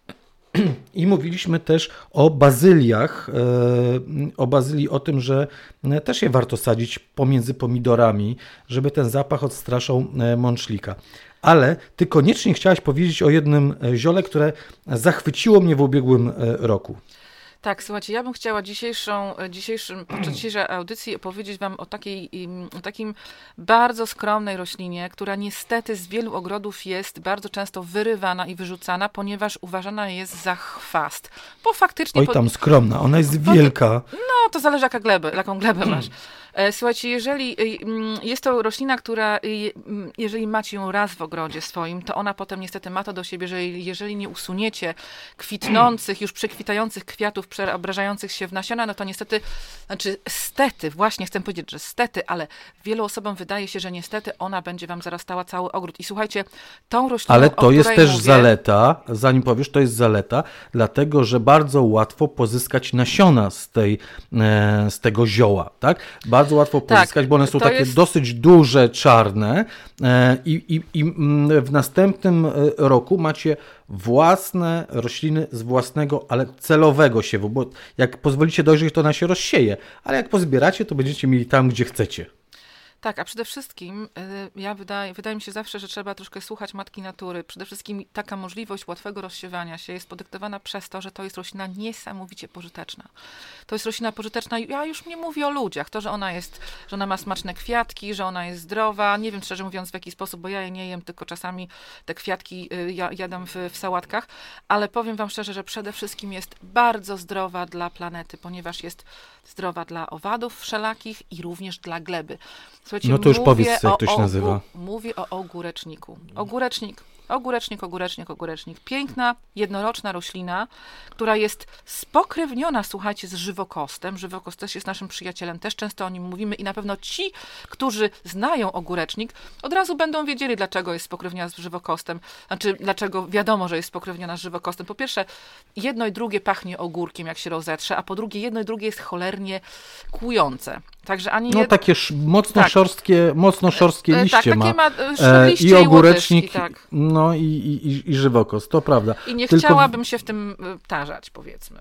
I mówiliśmy też o bazyliach, o bazylii, o tym, że też je warto sadzić pomiędzy pomidorami, żeby ten zapach odstraszał mączlika. Ale ty koniecznie chciałaś powiedzieć o jednym ziole, które zachwyciło mnie w ubiegłym roku. Tak, słuchajcie, ja bym chciała podczas dzisiejszej audycji opowiedzieć wam o takim bardzo skromnej roślinie, która niestety z wielu ogrodów jest bardzo często wyrywana i wyrzucana, ponieważ uważana jest za chwast. Bo faktycznie... Oj, tam skromna, ona jest wielka. No, to zależy jaką glebę masz. Słuchajcie, jeżeli jest to roślina, która, jeżeli macie ją raz w ogrodzie swoim, to ona potem niestety ma to do siebie, że jeżeli nie usuniecie kwitnących, już przekwitających kwiatów, przeobrażających się w nasiona, no to niestety, stety, właśnie chcę powiedzieć, że stety, ale wielu osobom wydaje się, że niestety ona będzie wam zarastała cały ogród. I słuchajcie, tą rośliną, ale to jest też zaleta, zanim powiesz, to jest zaleta, dlatego, że bardzo łatwo pozyskać nasiona z tego zioła, tak? Bardzo łatwo pozyskać, bo one są takie dosyć duże, czarne i w następnym roku macie własne rośliny z własnego, ale celowego siewu, bo jak pozwolicie dojrzeć, to ona się rozsieje, ale jak pozbieracie, to będziecie mieli tam, gdzie chcecie. Tak, a przede wszystkim wydaje mi się zawsze, że trzeba troszkę słuchać matki natury. Przede wszystkim taka możliwość łatwego rozsiewania się jest podyktowana przez to, że to jest roślina niesamowicie pożyteczna. To jest roślina pożyteczna, ja już nie mówię o ludziach, to, że ona ma smaczne kwiatki, że ona jest zdrowa, nie wiem szczerze mówiąc w jaki sposób, bo ja je nie jem, tylko czasami te kwiatki jadam w sałatkach, ale powiem wam szczerze, że przede wszystkim jest bardzo zdrowa dla planety, ponieważ jest zdrowa dla owadów wszelakich i również dla gleby. Słuchajcie, no to już powiedz, jak to się nazywa. Mówię o ogóreczniku. Ogórecznik. Piękna, jednoroczna roślina, która jest spokrewniona, słuchajcie, z żywokostem. Żywokost też jest naszym przyjacielem, też często o nim mówimy i na pewno ci, którzy znają ogórecznik, od razu będą wiedzieli, dlaczego jest spokrewniona z żywokostem. Znaczy, dlaczego wiadomo, że jest spokrewniona z żywokostem. Po pierwsze, jedno i drugie pachnie ogórkiem, jak się rozetrze, a po drugie, jedno i drugie jest cholernie kłujące. Także ani takie mocno szorstkie liście takie ma. Liście I ogórecznik, łodyżki, tak. No i żywokos, to prawda. I nie chciałabym się w tym tarzać, powiedzmy.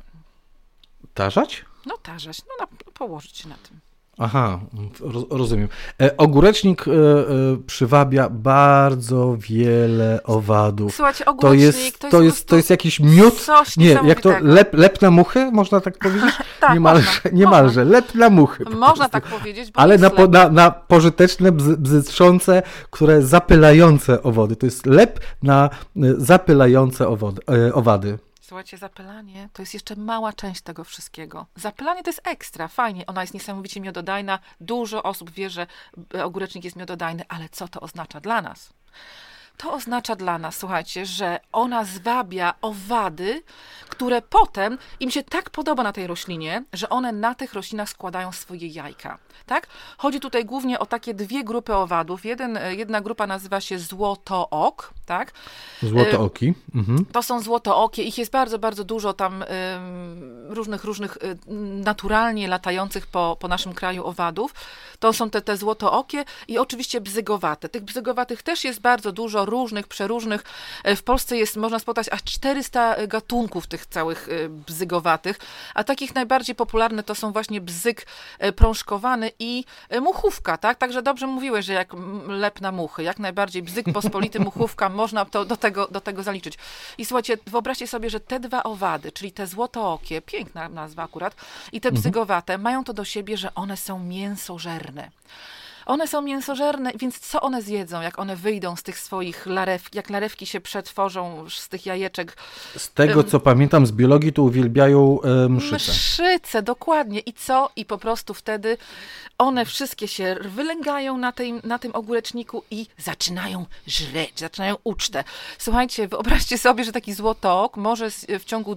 Tarzać? No tarzać, położyć się na tym. Aha, rozumiem. Ogórecznik przywabia bardzo wiele owadów. Słuchajcie, ogórecznik to jest jakiś miód. Nie, jak to lep na muchy, można tak powiedzieć? Tak, niemalże. Lep na muchy. Można tak powiedzieć. Bo ale na pożyteczne, bzystrzące, które zapylające owady. To jest lep na zapylające owady. Słuchajcie, zapylanie to jest jeszcze mała część tego wszystkiego. Zapylanie to jest ekstra, fajnie, ona jest niesamowicie miododajna. Dużo osób wie, że ogórecznik jest miododajny, ale co to oznacza dla nas? To oznacza dla nas, słuchajcie, że ona zwabia owady, które potem im się tak podoba na tej roślinie, że one na tych roślinach składają swoje jajka. Tak? Chodzi tutaj głównie o takie dwie grupy owadów. Jedna grupa nazywa się złotook. Tak? Złotooki. To są złotookie. Ich jest bardzo, bardzo dużo tam różnych naturalnie latających po naszym kraju owadów. To są te złotookie i oczywiście bzygowate. Tych bzygowatych też jest bardzo dużo, różnych, przeróżnych. W Polsce można spotkać aż 400 gatunków tych całych bzygowatych, a takich najbardziej popularne to są właśnie bzyk prążkowany i muchówka, tak? Także dobrze mówiłeś, że jak lep na muchy, jak najbardziej bzyk pospolity, muchówka, można to do tego zaliczyć. I słuchajcie, wyobraźcie sobie, że te dwa owady, czyli te złotookie, piękna nazwa akurat, i te bzygowate, mają to do siebie, że one są mięsożerne. One są mięsożerne, więc co one zjedzą, jak one wyjdą z tych swoich larewek, jak larewki się przetworzą z tych jajeczek. Z tego, co pamiętam z biologii, to uwielbiają mszyce. Mszyce, dokładnie. I co? I po prostu wtedy one wszystkie się wylęgają na tym ogóreczniku i zaczynają żreć, zaczynają ucztę. Słuchajcie, wyobraźcie sobie, że taki złotook może w ciągu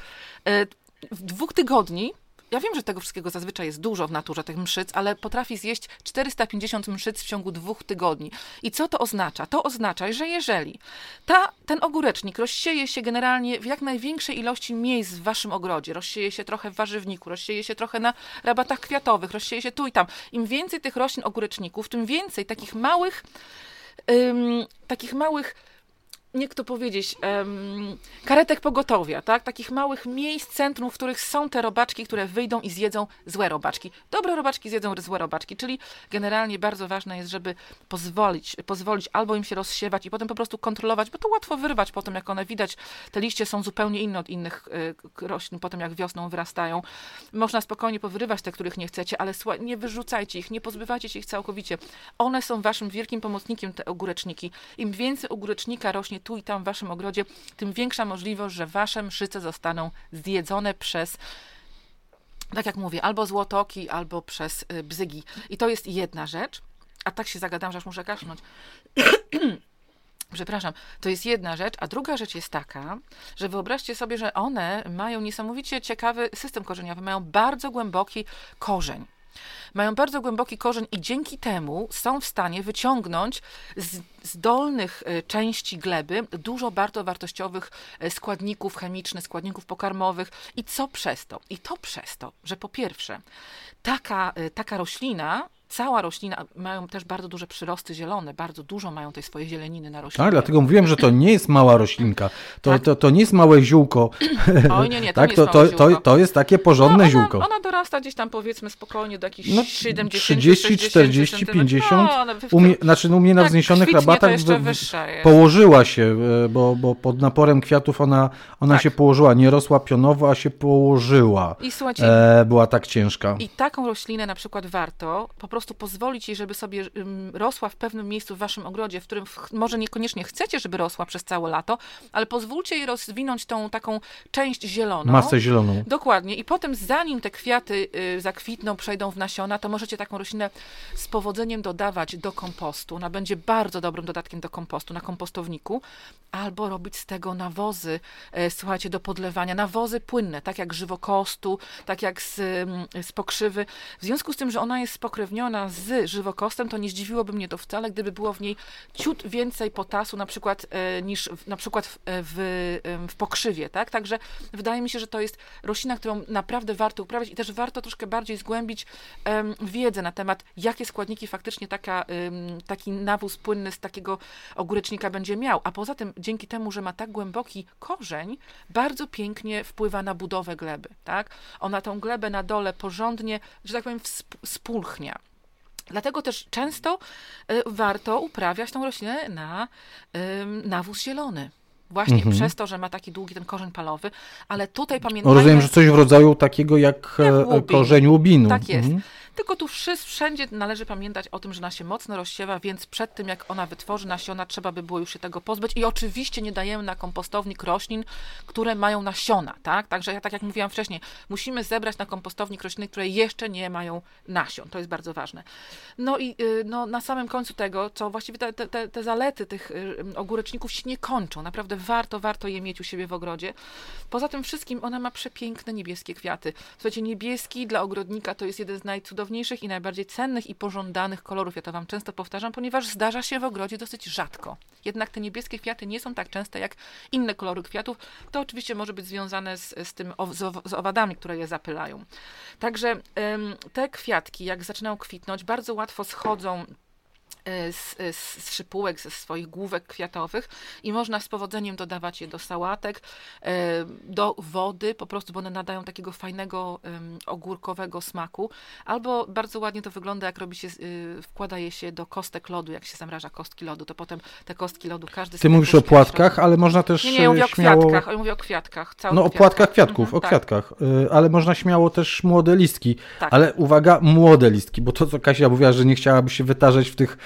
dwóch tygodni. Ja wiem, że tego wszystkiego zazwyczaj jest dużo w naturze, tych mszyc, ale potrafi zjeść 450 mszyc w ciągu 2 tygodni. I co to oznacza? To oznacza, że jeżeli ten ogórecznik rozsieje się generalnie w jak największej ilości miejsc w waszym ogrodzie, rozsieje się trochę w warzywniku, rozsieje się trochę na rabatach kwiatowych, rozsieje się tu i tam. Im więcej tych roślin ogóreczników, tym więcej takich małych, jak to powiedzieć, karetek pogotowia, tak? Takich małych miejsc, centrum, w których są te robaczki, które wyjdą i zjedzą złe robaczki. Dobre robaczki zjedzą złe robaczki, czyli generalnie bardzo ważne jest, żeby pozwolić albo im się rozsiewać i potem po prostu kontrolować, bo to łatwo wyrwać potem, jak one widać, te liście są zupełnie inne od innych roślin, potem jak wiosną wyrastają. Można spokojnie powyrywać te, których nie chcecie, ale nie wyrzucajcie ich, nie pozbywajcie się ich całkowicie. One są waszym wielkim pomocnikiem, te ogóreczniki. Im więcej ogórecznika rośnie tu i tam w waszym ogrodzie, tym większa możliwość, że wasze mszyce zostaną zjedzone przez, tak jak mówię, albo złotooki, albo przez bzygi. I to jest jedna rzecz. A tak się zagadam, że aż muszę kaszlnąć. Przepraszam, to jest jedna rzecz, a druga rzecz jest taka, że wyobraźcie sobie, że one mają niesamowicie ciekawy system korzeniowy, mają bardzo głęboki korzeń. Mają bardzo głęboki korzeń i dzięki temu są w stanie wyciągnąć z dolnych części gleby dużo bardzo wartościowych składników chemicznych, składników pokarmowych. I co przez to? I to przez to, że po pierwsze taka roślina, cała roślina, mają też bardzo duże przyrosty zielone, bardzo dużo mają tej swojej zieleniny na roślinie. Tak, dlatego mówiłem, że to nie jest mała roślinka, to nie jest małe ziółko. Oj, nie, to tak, nie jest małe ziółko. To jest takie porządne ziółko. Ona dorasta gdzieś tam powiedzmy spokojnie do jakichś 70, 30, 40, 50. U mnie na wzniesionych rabatach położyła się, bo pod naporem kwiatów ona się położyła. Nie rosła pionowo, a się położyła. I słuchajcie, była tak ciężka. I taką roślinę na przykład warto po prostu pozwolić jej, żeby sobie rosła w pewnym miejscu w waszym ogrodzie, w którym może niekoniecznie chcecie, żeby rosła przez całe lato, ale pozwólcie jej rozwinąć tą taką część zieloną. Masę zieloną. Dokładnie. I potem zanim te kwiaty zakwitną, przejdą w nasiona, to możecie taką roślinę z powodzeniem dodawać do kompostu. Ona będzie bardzo dobrym dodatkiem do kompostu, na kompostowniku, albo robić z tego nawozy, słuchajcie, do podlewania. Nawozy płynne, tak jak żywokostu, tak jak z pokrzywy. W związku z tym, że ona jest spokrewniona połączona z żywokostem, to nie zdziwiłoby mnie to wcale, gdyby było w niej ciut więcej potasu na przykład niż na przykład w pokrzywie, tak? Także wydaje mi się, że to jest roślina, którą naprawdę warto uprawiać i też warto troszkę bardziej zgłębić wiedzę na temat, jakie składniki faktycznie taki nawóz płynny z takiego ogórecznika będzie miał. A poza tym, dzięki temu, że ma tak głęboki korzeń, bardzo pięknie wpływa na budowę gleby, tak? Ona tą glebę na dole porządnie, że tak powiem, spulchnia. Dlatego też często warto uprawiać tą roślinę na nawóz zielony. Właśnie przez to, że ma taki długi ten korzeń palowy, ale tutaj pamiętajmy... Rozumiem, że coś w rodzaju takiego jak korzeń łubinu. Tak jest. Tylko tu wszędzie należy pamiętać o tym, że ona się mocno rozsiewa, więc przed tym, jak ona wytworzy nasiona, trzeba by było już się tego pozbyć. I oczywiście nie dajemy na kompostownik roślin, które mają nasiona, tak? Także tak jak mówiłam wcześniej, musimy zebrać na kompostownik rośliny, które jeszcze nie mają nasion. To jest bardzo ważne. No i na samym końcu tego, co właściwie te zalety tych ogóreczników się nie kończą. Naprawdę warto je mieć u siebie w ogrodzie. Poza tym wszystkim ona ma przepiękne niebieskie kwiaty. Słuchajcie, niebieski dla ogrodnika to jest jeden z najcudowniejszych i najbardziej cennych i pożądanych kolorów. Ja to wam często powtarzam, ponieważ zdarza się w ogrodzie dosyć rzadko. Jednak te niebieskie kwiaty nie są tak częste jak inne kolory kwiatów. To oczywiście może być związane z owadami, które je zapylają. Także te kwiatki, jak zaczynają kwitnąć, bardzo łatwo schodzą z szypułek, ze swoich główek kwiatowych i można z powodzeniem dodawać je do sałatek, do wody, po prostu, bo one nadają takiego fajnego ogórkowego smaku, albo bardzo ładnie to wygląda, jak robi się, wkłada je się do kostek lodu, jak się zamraża kostki lodu, to potem te kostki lodu każdy... Ty mówisz o płatkach, ale można też Nie, mówię śmiało... o kwiatkach, mówię o kwiatkach. No o płatkach kwiatków, o kwiatkach, ale można śmiało też młode listki, ale uwaga, młode listki, bo to, co Kasia mówiła, że nie chciałaby się wytarzać w tych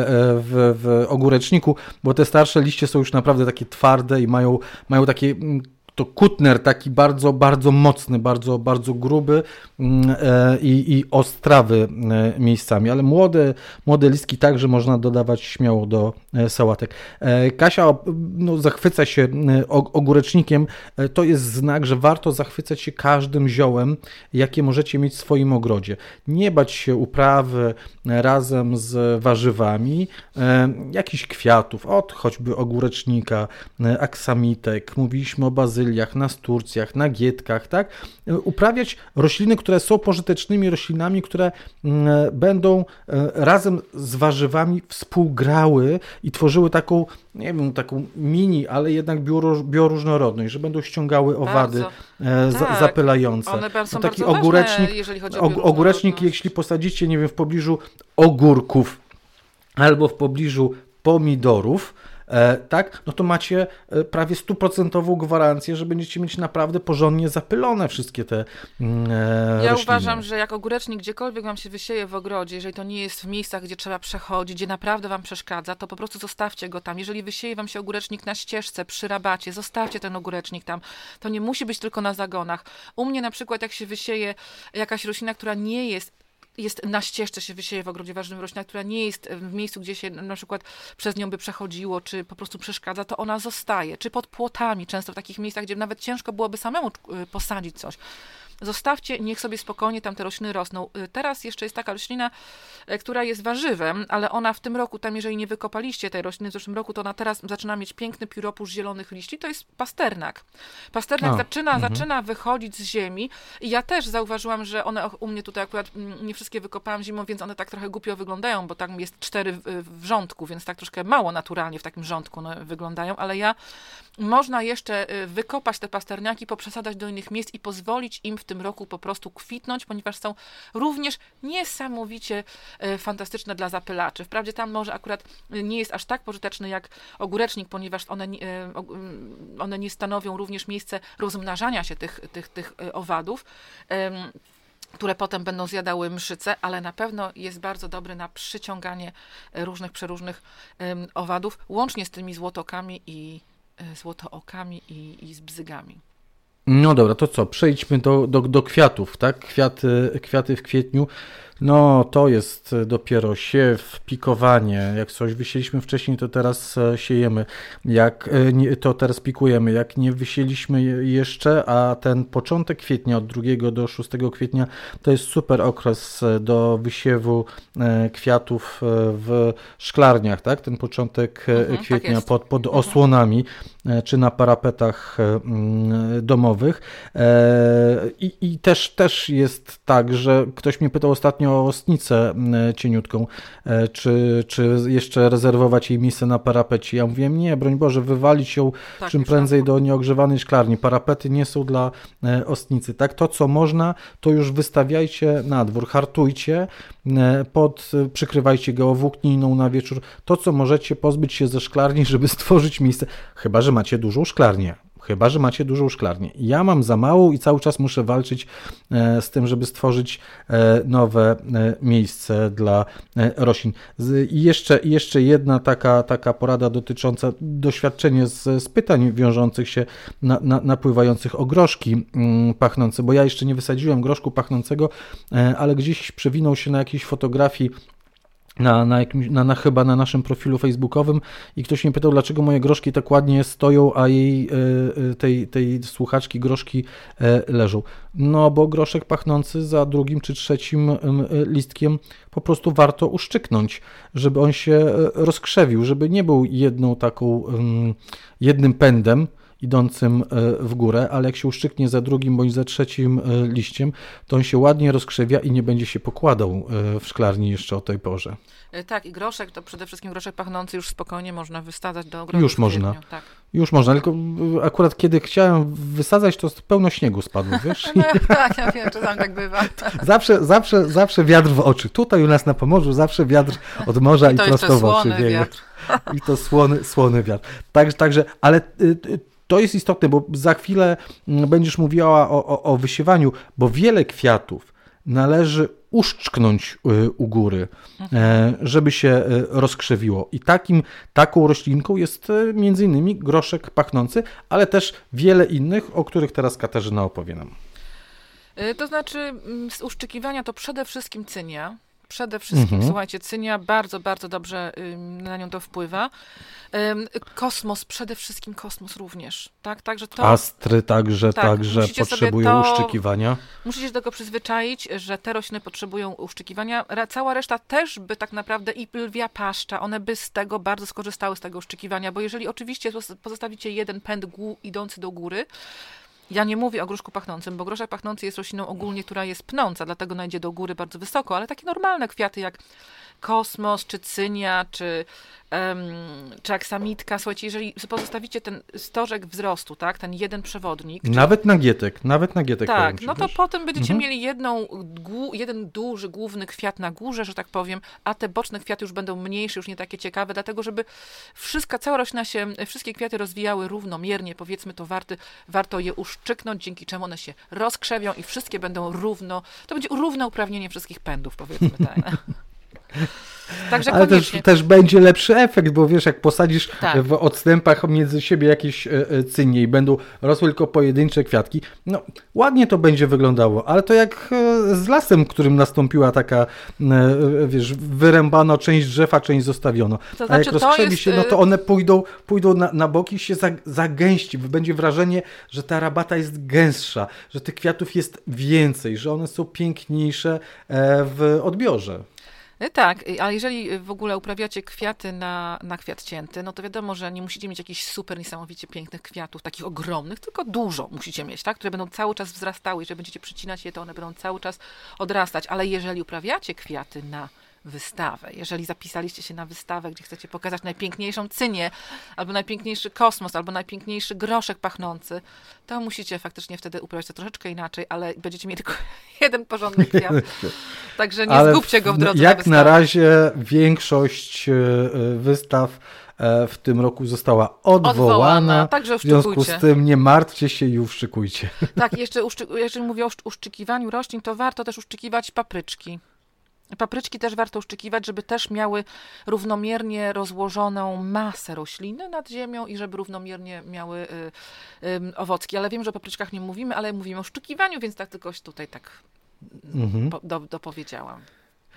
w ogóreczniku, bo te starsze liście są już naprawdę takie twarde i mają takie, to kutner taki bardzo, bardzo mocny, bardzo, bardzo gruby i ostrawy miejscami, ale młode listki także można dodawać śmiało do sałatek. Kasia zachwyca się ogórecznikiem. To jest znak, że warto zachwycać się każdym ziołem, jakie możecie mieć w swoim ogrodzie. Nie bać się uprawy razem z warzywami, jakichś kwiatów, od choćby ogórecznika, aksamitek, mówiliśmy o bazyliach, nasturcjach, nagietkach, tak? Uprawiać rośliny, które są pożytecznymi roślinami, które będą razem z warzywami współgrały i tworzyły taką, nie wiem, taką mini, ale jednak bioróżnorodność, że będą ściągały owady zapylające. One są taki bardzo ogórecznik, ważne, jeżeli chodzi o ogórecznik, jeśli posadzicie, nie wiem, w pobliżu ogórków albo w pobliżu pomidorów, tak, no to macie prawie 100% gwarancję, że będziecie mieć naprawdę porządnie zapylone wszystkie te rośliny. Uważam, że jak ogórecznik gdziekolwiek wam się wysieje w ogrodzie, jeżeli to nie jest w miejscach, gdzie trzeba przechodzić, gdzie naprawdę wam przeszkadza, to po prostu zostawcie go tam. Jeżeli wysieje wam się ogórecznik na ścieżce, przy rabacie, zostawcie ten ogórecznik tam. To nie musi być tylko na zagonach. U mnie na przykład, jak się wysieje jakaś roślina, która nie jest na ścieżce, się wysieje w ogrodzie warzywnym roślina, która nie jest w miejscu, gdzie się na przykład przez nią by przechodziło, czy po prostu przeszkadza, to ona zostaje. Czy pod płotami, często w takich miejscach, gdzie nawet ciężko byłoby samemu posadzić coś. Zostawcie, niech sobie spokojnie tam te rośliny rosną. Teraz jeszcze jest taka roślina, która jest warzywem, ale ona w tym roku, tam jeżeli nie wykopaliście tej rośliny w zeszłym roku, to ona teraz zaczyna mieć piękny pióropusz zielonych liści, to jest pasternak. Pasternak zaczyna wychodzić z ziemi i ja też zauważyłam, że one u mnie tutaj akurat nie wszystkie wykopałam zimą, więc one tak trochę głupio wyglądają, bo tam jest 4 w rządku, więc tak troszkę mało naturalnie w takim rządku wyglądają, ale można jeszcze wykopać te pasterniaki, poprzesadać do innych miejsc i pozwolić im w tym roku po prostu kwitnąć, ponieważ są również niesamowicie fantastyczne dla zapylaczy. Wprawdzie tam może akurat nie jest aż tak pożyteczny jak ogórecznik, ponieważ one nie stanowią również miejsce rozmnażania się tych owadów, które potem będą zjadały mszyce, ale na pewno jest bardzo dobry na przyciąganie przeróżnych owadów, łącznie z tymi złotookami i z bzygami. No dobra, to co? Przejdźmy do kwiatów, tak? Kwiaty w kwietniu. No, to jest dopiero siew, pikowanie. Jak coś wysieliśmy wcześniej, to teraz siejemy. To teraz pikujemy. Jak nie wysieliśmy jeszcze, a ten początek kwietnia, od 2 do 6 kwietnia, to jest super okres do wysiewu kwiatów w szklarniach, tak? Ten początek kwietnia tak pod osłonami, czy na parapetach domowych. I też jest tak, że ktoś mnie pytał ostatnio o ostnicę cieniutką, czy jeszcze rezerwować jej miejsce na parapecie. Ja mówiłem, nie, broń Boże, wywalić ją czym prędzej do nieogrzewanej szklarni. Parapety nie są dla ostnicy. Tak? To, co można, to już wystawiajcie na dwór, hartujcie, przykrywajcie geowłókniną na wieczór. To, co możecie, pozbyć się ze szklarni, żeby stworzyć miejsce, chyba że macie dużą szklarnię. Ja mam za małą i cały czas muszę walczyć z tym, żeby stworzyć nowe miejsce dla roślin. I jeszcze jedna taka porada dotycząca doświadczenia z pytań wiążących się napływających o groszki pachnące, bo ja jeszcze nie wysadziłem groszku pachnącego, ale gdzieś przewinął się na jakiejś fotografii chyba na naszym profilu facebookowym i ktoś mnie pytał, dlaczego moje groszki tak ładnie stoją, a tej słuchaczki groszki leżą. No, bo groszek pachnący za drugim czy trzecim listkiem po prostu warto uszczyknąć, żeby on się rozkrzewił, żeby nie był jednym pędem idącym w górę, ale jak się uszczyknie za drugim bądź za trzecim liściem, to on się ładnie rozkrzewia i nie będzie się pokładał w szklarni jeszcze o tej porze. Tak, i groszek, to przede wszystkim groszek pachnący już spokojnie można wysadzać do ogrodu. Już można. Tak. Już można, tylko akurat kiedy chciałem wysadzać, to pełno śniegu spadło, wiesz? No, tak, ja wiem, czasami tak bywa. Zawsze wiatr w oczy. Tutaj u nas na Pomorzu zawsze wiatr od morza i prosto w oczy wieje. I to słony wiatr. Także, ale to jest istotne, bo za chwilę będziesz mówiła o wysiewaniu, bo wiele kwiatów należy uszczknąć u góry, żeby się rozkrzewiło. I taką roślinką jest między innymi groszek pachnący, ale też wiele innych, o których teraz Katarzyna opowie nam. To znaczy z uszczykiwania to przede wszystkim cynia. Słuchajcie, cynia bardzo, bardzo dobrze na nią to wpływa. Kosmos, przede wszystkim kosmos również. Tak? Także to, astry także potrzebują uszczykiwania. Musicie się do tego przyzwyczaić, że te rośliny potrzebują uszczykiwania. Cała reszta też by tak naprawdę, i lwia paszcza, one by z tego bardzo skorzystały, z tego uszczykiwania, bo jeżeli oczywiście pozostawicie jeden pęd idący do góry, ja nie mówię o gruszku pachnącym, bo groszek pachnący jest rośliną ogólnie, która jest pnąca, dlatego ona idzie do góry bardzo wysoko, ale takie normalne kwiaty jak kosmos, czy cynia, czy aksamitka, słuchajcie, jeżeli pozostawicie ten stożek wzrostu, tak, ten jeden przewodnik. Nawet nagietek. Tak, no to potem będziecie mieli jeden duży, główny kwiat na górze, że tak powiem, a te boczne kwiaty już będą mniejsze, już nie takie ciekawe, dlatego żeby cała roślina wszystkie kwiaty rozwijały równomiernie, powiedzmy, to warto je uszczyknąć, dzięki czemu one się rozkrzewią i wszystkie będą to będzie równouprawnienie wszystkich pędów, powiedzmy, tak. Także ale też będzie lepszy efekt, bo wiesz, jak posadzisz w odstępach między siebie jakieś cynie i będą rosły tylko pojedyncze kwiatki, no ładnie to będzie wyglądało, ale to jak z lasem, którym nastąpiła taka, wiesz, wyrębano część drzew, a część zostawiono. To znaczy, a jak rozkrzewi się, no to one pójdą na boki i się zagęści. Będzie wrażenie, że ta rabata jest gęstsza, że tych kwiatów jest więcej, że one są piękniejsze w odbiorze. Tak, ale jeżeli w ogóle uprawiacie kwiaty na kwiat cięty, no to wiadomo, że nie musicie mieć jakichś super niesamowicie pięknych kwiatów, takich ogromnych, tylko dużo musicie mieć, tak, które będą cały czas wzrastały. Jeżeli będziecie przycinać je, to one będą cały czas odrastać. Ale jeżeli uprawiacie kwiaty na wystawę, jeżeli zapisaliście się na wystawę, gdzie chcecie pokazać najpiękniejszą cynię, albo najpiękniejszy kosmos, albo najpiękniejszy groszek pachnący, to musicie faktycznie wtedy uprawiać to troszeczkę inaczej, ale będziecie mieli tylko jeden porządny kwiat. Także nie zgubcie go w drodze jak na razie większość wystaw w tym roku została odwołana. Także w związku z tym nie martwcie się i uszczykujcie. Tak, jeżeli mówię o uszczykiwaniu roślin, to warto też uszczykiwać papryczki. Papryczki też warto uszczykiwać, żeby też miały równomiernie rozłożoną masę rośliny nad ziemią i żeby równomiernie miały owocki. Ale wiem, że o papryczkach nie mówimy, ale mówimy o uszczykiwaniu, więc tak tylko tutaj dopowiedziałam.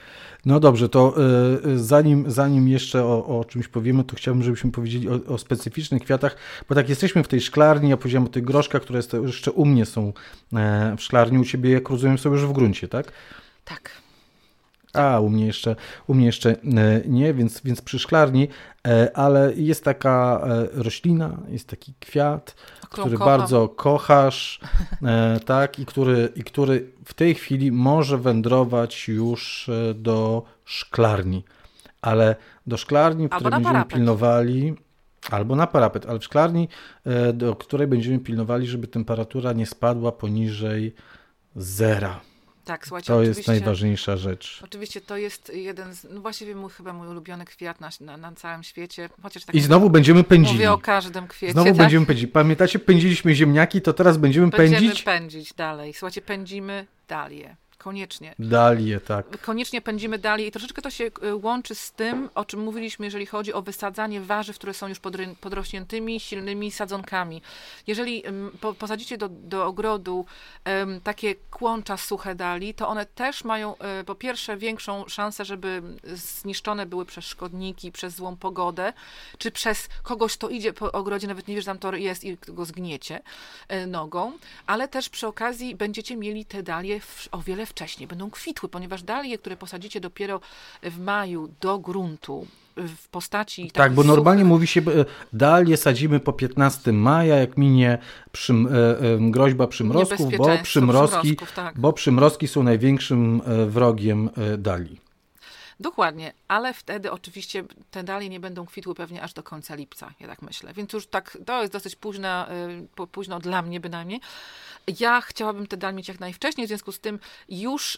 No dobrze, to zanim jeszcze o czymś powiemy, to chciałbym, żebyśmy powiedzieli o specyficznych kwiatach, bo tak jesteśmy w tej szklarni, ja powiedziałem o tych groszkach, które jeszcze u mnie są w szklarni, u ciebie, jak rozumiem, są już w gruncie, tak? Tak. A, u mnie jeszcze nie, więc przy szklarni, ale jest taka roślina, jest taki kwiat, który kocham. bardzo kochasz, tak, i który w tej chwili może wędrować już do szklarni, ale do szklarni, w której będziemy pilnowali, albo na parapet, ale w szklarni, do której będziemy pilnowali, żeby temperatura nie spadła poniżej 0. Tak, słuchajcie, to jest najważniejsza rzecz. Oczywiście to jest jeden z, no właściwie chyba mój ulubiony kwiat na całym świecie. Chociaż tak i znowu będziemy pędzili. Mówię o każdym kwiecie. Znowu będziemy pędzić. Pamiętacie, pędziliśmy ziemniaki, to teraz będziemy pędzić? Będziemy pędzić dalej. Słuchajcie, pędzimy dalię. Koniecznie. Dalię, tak. Koniecznie pędzimy dalię i troszeczkę to się łączy z tym, o czym mówiliśmy, jeżeli chodzi o wysadzanie warzyw, które są już podrośniętymi, silnymi sadzonkami. Jeżeli posadzicie do ogrodu takie kłącza suche dali, to one też mają po pierwsze większą szansę, żeby zniszczone były przez szkodniki, przez złą pogodę, czy przez kogoś, kto idzie po ogrodzie, nawet nie wiesz, że tam to jest i go zgniecie nogą, ale też przy okazji będziecie mieli te dalie o wiele wcześniej, będą kwitły, ponieważ dalie, które posadzicie dopiero w maju do gruntu, w postaci... Tak, bo normalnie mówi się, dalie sadzimy po 15 maja, jak minie groźba przymrozków, bo przymrozki są największym wrogiem dali. Dokładnie, ale wtedy oczywiście te dalie nie będą kwitły pewnie aż do końca lipca, ja tak myślę. Więc już tak, to jest dosyć późno dla mnie bynajmniej. Ja chciałabym te dalie mieć jak najwcześniej, w związku z tym już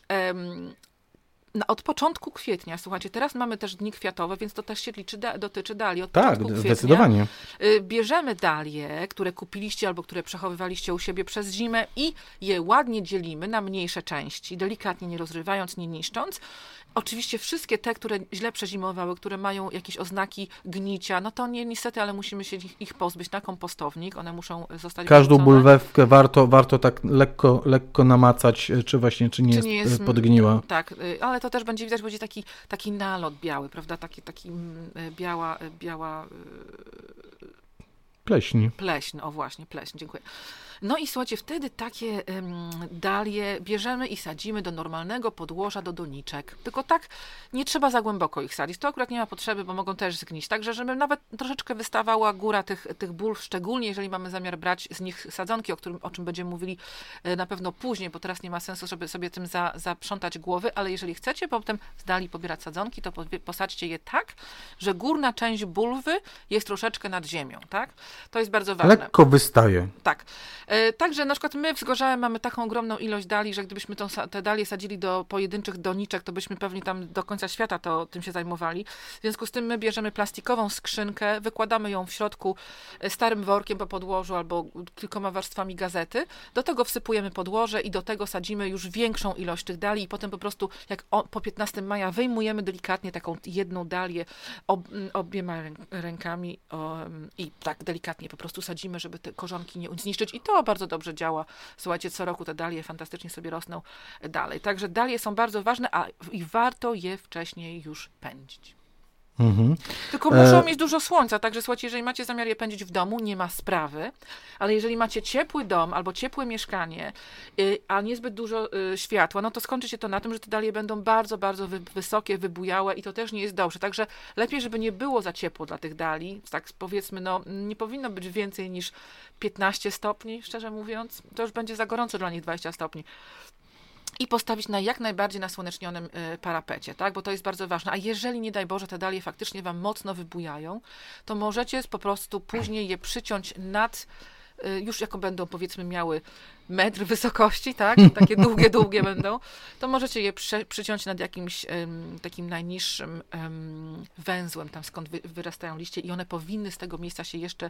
od początku kwietnia, słuchajcie, teraz mamy też dni kwiatowe, więc to też się dotyczy dali. Od początku kwietnia zdecydowanie. Bierzemy dalie, które kupiliście albo które przechowywaliście u siebie przez zimę i je ładnie dzielimy na mniejsze części, delikatnie nie rozrywając, nie niszcząc. Oczywiście wszystkie te, które źle przezimowały, które mają jakieś oznaki gnicia, no to niestety, ale musimy się ich pozbyć na kompostownik, one muszą zostać Każdą bulwewkę warto tak lekko namacać, czy nie jest podgniła. Tak, ale to też będzie widać, będzie taki nalot biały, prawda, taki biała Pleśń, o właśnie, pleśń, dziękuję. No i słuchajcie, wtedy takie dalie bierzemy i sadzimy do normalnego podłoża, do doniczek. Tylko tak nie trzeba za głęboko ich sadzić. To akurat nie ma potrzeby, bo mogą też zgnić. Także, żeby nawet troszeczkę wystawała góra tych bulw, szczególnie jeżeli mamy zamiar brać z nich sadzonki, o czym będziemy mówili na pewno później, bo teraz nie ma sensu, żeby sobie tym zaprzątać głowy, ale jeżeli chcecie potem z dali pobierać sadzonki, to posadźcie je tak, że górna część bulwy jest troszeczkę nad ziemią, tak? To jest bardzo ważne. Lekko wystaje. Tak. Także na przykład my w Zgorzałem mamy taką ogromną ilość dali, że gdybyśmy te dalie sadzili do pojedynczych doniczek, to byśmy pewnie tam do końca świata tym się zajmowali. W związku z tym my bierzemy plastikową skrzynkę, wykładamy ją w środku starym workiem po podłożu albo kilkoma warstwami gazety. Do tego wsypujemy podłoże i do tego sadzimy już większą ilość tych dali i potem po prostu jak po 15 maja wyjmujemy delikatnie taką jedną dalię obiema rękami i tak delikatnie po prostu sadzimy, żeby te korzonki nie zniszczyć i to bardzo dobrze działa. Słuchajcie, co roku te dalie fantastycznie sobie rosną dalej. Także dalie są bardzo ważne i warto je wcześniej już pędzić. Mhm. Tylko muszą mieć dużo słońca, także słuchajcie, jeżeli macie zamiar je pędzić w domu, nie ma sprawy, ale jeżeli macie ciepły dom albo ciepłe mieszkanie, a niezbyt dużo światła, no to skończy się to na tym, że te dalie będą bardzo, bardzo wysokie, wybujałe i to też nie jest dobrze. Także lepiej, żeby nie było za ciepło dla tych dali, tak powiedzmy, no nie powinno być więcej niż 15 stopni, szczerze mówiąc, to już będzie za gorąco dla nich 20 stopni. I postawić na jak najbardziej nasłonecznionym parapecie, tak? Bo to jest bardzo ważne. A jeżeli, nie daj Boże, te dalie faktycznie wam mocno wybujają, to możecie po prostu później je przyciąć już jako będą, powiedzmy, miały metr wysokości, tak? Takie długie będą, to możecie je przyciąć nad jakimś takim najniższym węzłem, tam skąd wyrastają liście i one powinny z tego miejsca się jeszcze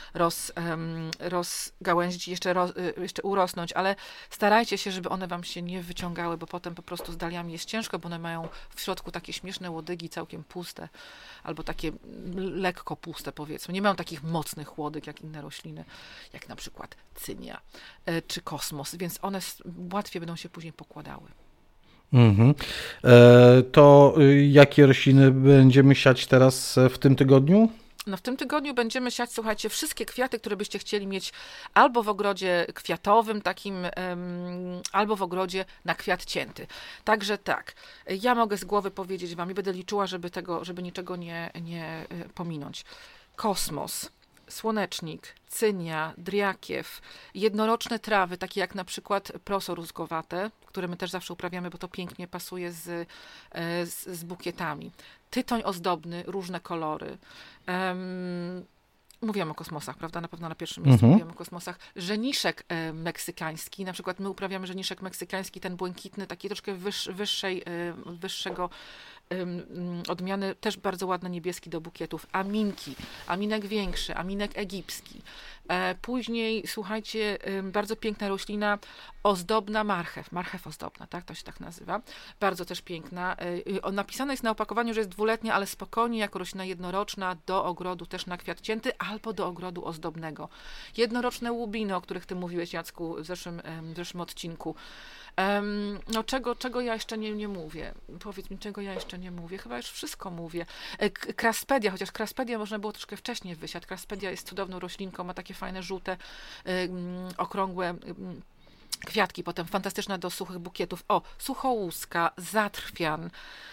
rozgałęzić, jeszcze urosnąć, ale starajcie się, żeby one wam się nie wyciągały, bo potem po prostu z daliami jest ciężko, bo one mają w środku takie śmieszne łodygi, całkiem puste, albo takie lekko puste, powiedzmy. Nie mają takich mocnych łodyg, jak inne rośliny, jak na przykład cynia czy kosmos, więc one łatwiej będą się później pokładały. To jakie rośliny będziemy siać teraz w tym tygodniu? No w tym tygodniu będziemy siać, słuchajcie, wszystkie kwiaty, które byście chcieli mieć albo w ogrodzie kwiatowym takim, albo w ogrodzie na kwiat cięty. Także tak, ja mogę z głowy powiedzieć wam i będę liczyła, żeby niczego nie pominąć. Kosmos, słonecznik, cynia, driakiew, jednoroczne trawy, takie jak na przykład proso rózgowate, które my też zawsze uprawiamy, bo to pięknie pasuje z bukietami. Tytoń ozdobny, różne kolory. Mówiłam o kosmosach, prawda? Na pewno na pierwszym miejscu mówiłam o kosmosach. Żeniszek meksykański, na przykład my uprawiamy żeniszek meksykański, ten błękitny, taki troszkę wyższego odmiany, też bardzo ładny niebieski do bukietów. Aminki, aminek większy, aminek egipski. Później, słuchajcie, bardzo piękna roślina, ozdobna marchew ozdobna, tak? To się tak nazywa. Bardzo też piękna. Napisane jest na opakowaniu, że jest 2-letnia, ale spokojnie jako roślina jednoroczna do ogrodu też na kwiat cięty albo do ogrodu ozdobnego. Jednoroczne łubiny, o których ty mówiłeś, Jacku, w zeszłym odcinku. No czego ja jeszcze nie mówię? Powiedz mi, czego ja jeszcze nie mówię? Chyba już wszystko mówię. Kraspedia, chociaż kraspedia można było troszkę wcześniej wysiać. Kraspedia jest cudowną roślinką, ma takie fajne, żółte, okrągłe kwiatki, potem fantastyczna do suchych bukietów. O, suchołuska, zatrwian.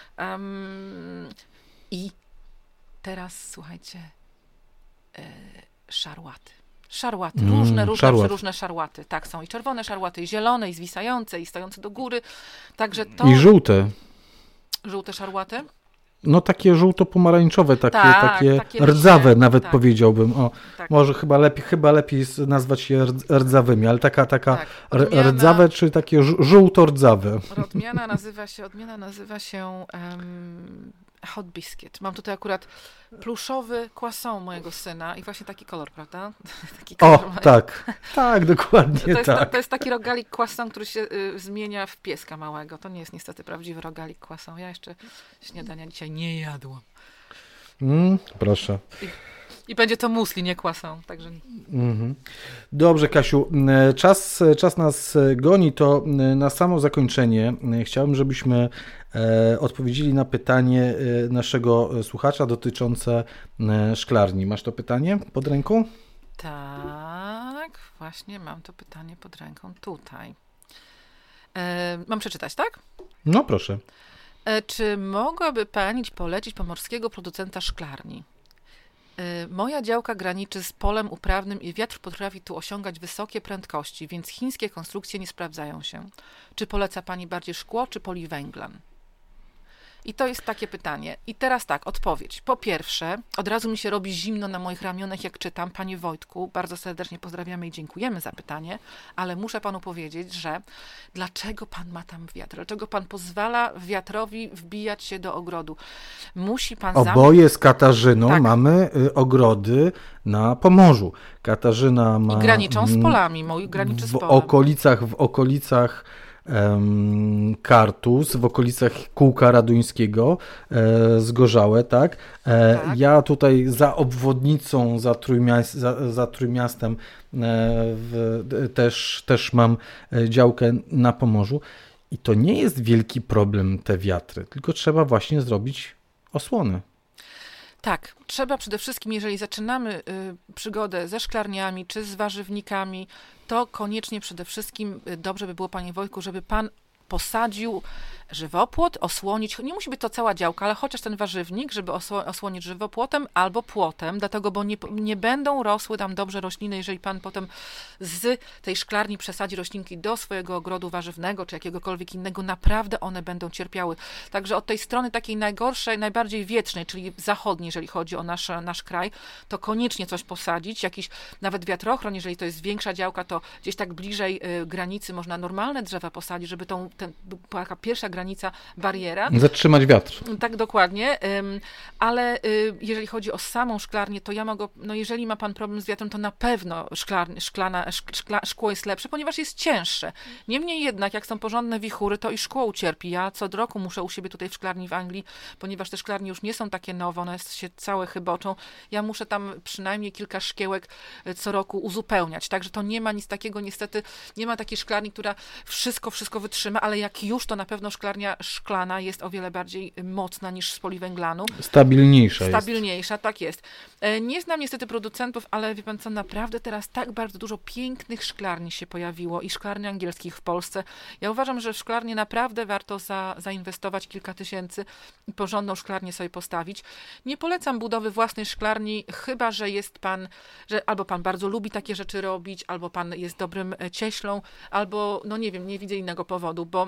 I teraz, słuchajcie, szarłaty. Różne szarłaty. Tak, są i czerwone szarłaty, i zielone, i zwisające, i stojące do góry. Także to... I żółte. Żółte szarłaty? No takie żółto-pomarańczowe, takie rdzawe liście, nawet powiedziałbym. O, tak. Może chyba lepiej nazwać je rdzawymi, ale taka rdzawe, czy takie żółto-rdzawe. Odmiana nazywa się Hot Biscuit. Mam tutaj akurat pluszowy croissant mojego syna i właśnie taki kolor, prawda? Taki kolor tak, dokładnie tak. To jest taki rogalik croissant, który się zmienia w pieska małego. To nie jest niestety prawdziwy rogalik croissant. Ja jeszcze śniadania dzisiaj nie jadłam. Proszę. I będzie to muesli, nie croissant. Także... Dobrze, Kasiu. Czas nas goni, to na samo zakończenie chciałbym, żebyśmy odpowiedzieli na pytanie naszego słuchacza dotyczące szklarni. Masz to pytanie pod ręką? Tak, właśnie mam to pytanie pod ręką tutaj. Mam przeczytać, tak? No proszę. Czy mogłaby pani polecić pomorskiego producenta szklarni? Moja działka graniczy z polem uprawnym i wiatr potrafi tu osiągać wysokie prędkości, więc chińskie konstrukcje nie sprawdzają się. Czy poleca pani bardziej szkło, czy poliwęglan? I to jest takie pytanie. I teraz tak, odpowiedź. Po pierwsze, od razu mi się robi zimno na moich ramionach, jak czytam. Panie Wojtku, bardzo serdecznie pozdrawiamy i dziękujemy za pytanie, ale muszę panu powiedzieć, że dlaczego pan ma tam wiatr? Dlaczego pan pozwala wiatrowi wbijać się do ogrodu? Musi pan Oboje z Katarzyną mamy ogrody na Pomorzu. Katarzyna ma... I graniczą z polami, graniczy z polem. W okolicach Kartus, w okolicach Kółka Raduńskiego, Zgorzałe, tak? Ja tutaj za obwodnicą, za Trójmiastem też mam działkę na Pomorzu i to nie jest wielki problem, te wiatry, tylko trzeba właśnie zrobić osłony. Tak, trzeba przede wszystkim, jeżeli zaczynamy przygodę ze szklarniami czy z warzywnikami, to koniecznie przede wszystkim dobrze by było, panie Wojtku, żeby pan posadził żywopłot, osłonić, nie musi być to cała działka, ale chociaż ten warzywnik, żeby osłonić żywopłotem albo płotem, dlatego, bo nie będą rosły tam dobrze rośliny, jeżeli pan potem z tej szklarni przesadzi roślinki do swojego ogrodu warzywnego, czy jakiegokolwiek innego, naprawdę one będą cierpiały. Także od tej strony takiej najgorszej, najbardziej wietrznej, czyli zachodniej, jeżeli chodzi o nasz kraj, to koniecznie coś posadzić, jakiś nawet wiatrochron, jeżeli to jest większa działka, to gdzieś tak bliżej granicy można normalne drzewa posadzić, żeby taka pierwsza granica, bariera. Zatrzymać wiatr. Tak, dokładnie. Ale jeżeli chodzi o samą szklarnię, to ja mogę, jeżeli ma pan problem z wiatrem, to na pewno szkło jest lepsze, ponieważ jest cięższe. Niemniej jednak, jak są porządne wichury, to i szkło ucierpi. Ja co roku muszę u siebie tutaj w szklarni w Anglii, ponieważ te szklarnie już nie są takie nowe, one się całe chyboczą. Ja muszę tam przynajmniej kilka szkiełek co roku uzupełniać. Także to nie ma nic takiego, niestety, nie ma takiej szklarni, która wszystko wytrzyma, ale ale jak już, to na pewno szklarnia szklana jest o wiele bardziej mocna niż z poliwęglanu. Stabilniejsza tak jest. Nie znam niestety producentów, ale wie pan co, naprawdę teraz tak bardzo dużo pięknych szklarni się pojawiło i szklarni angielskich w Polsce. Ja uważam, że w szklarnię naprawdę warto zainwestować kilka tysięcy i porządną szklarnię sobie postawić. Nie polecam budowy własnej szklarni, chyba że jest pan, że albo pan bardzo lubi takie rzeczy robić, albo pan jest dobrym cieślą, albo, no nie wiem, nie widzę innego powodu, bo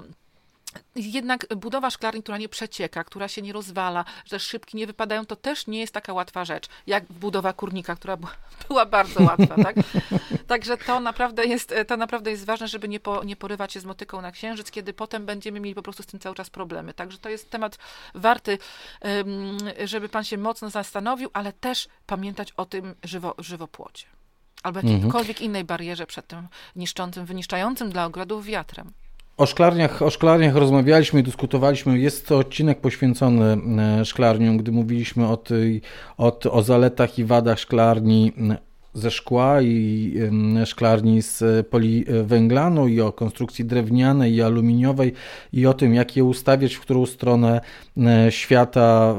jednak budowa szklarni, która nie przecieka, która się nie rozwala, że szybki nie wypadają, to też nie jest taka łatwa rzecz, jak budowa kurnika, która była bardzo łatwa, tak? Także to naprawdę jest ważne, żeby nie porywać się z motyką na księżyc, kiedy potem będziemy mieli po prostu z tym cały czas problemy. Także to jest temat warty, żeby pan się mocno zastanowił, ale też pamiętać o tym żywopłocie. Albo jakiejkolwiek innej barierze przed tym wyniszczającym dla ogrodów wiatrem. O szklarniach rozmawialiśmy i dyskutowaliśmy. Jest to odcinek poświęcony szklarniom, gdy mówiliśmy o zaletach i wadach szklarni ze szkła i szklarni z poliwęglanu i o konstrukcji drewnianej i aluminiowej i o tym, jak je ustawiać, w którą stronę świata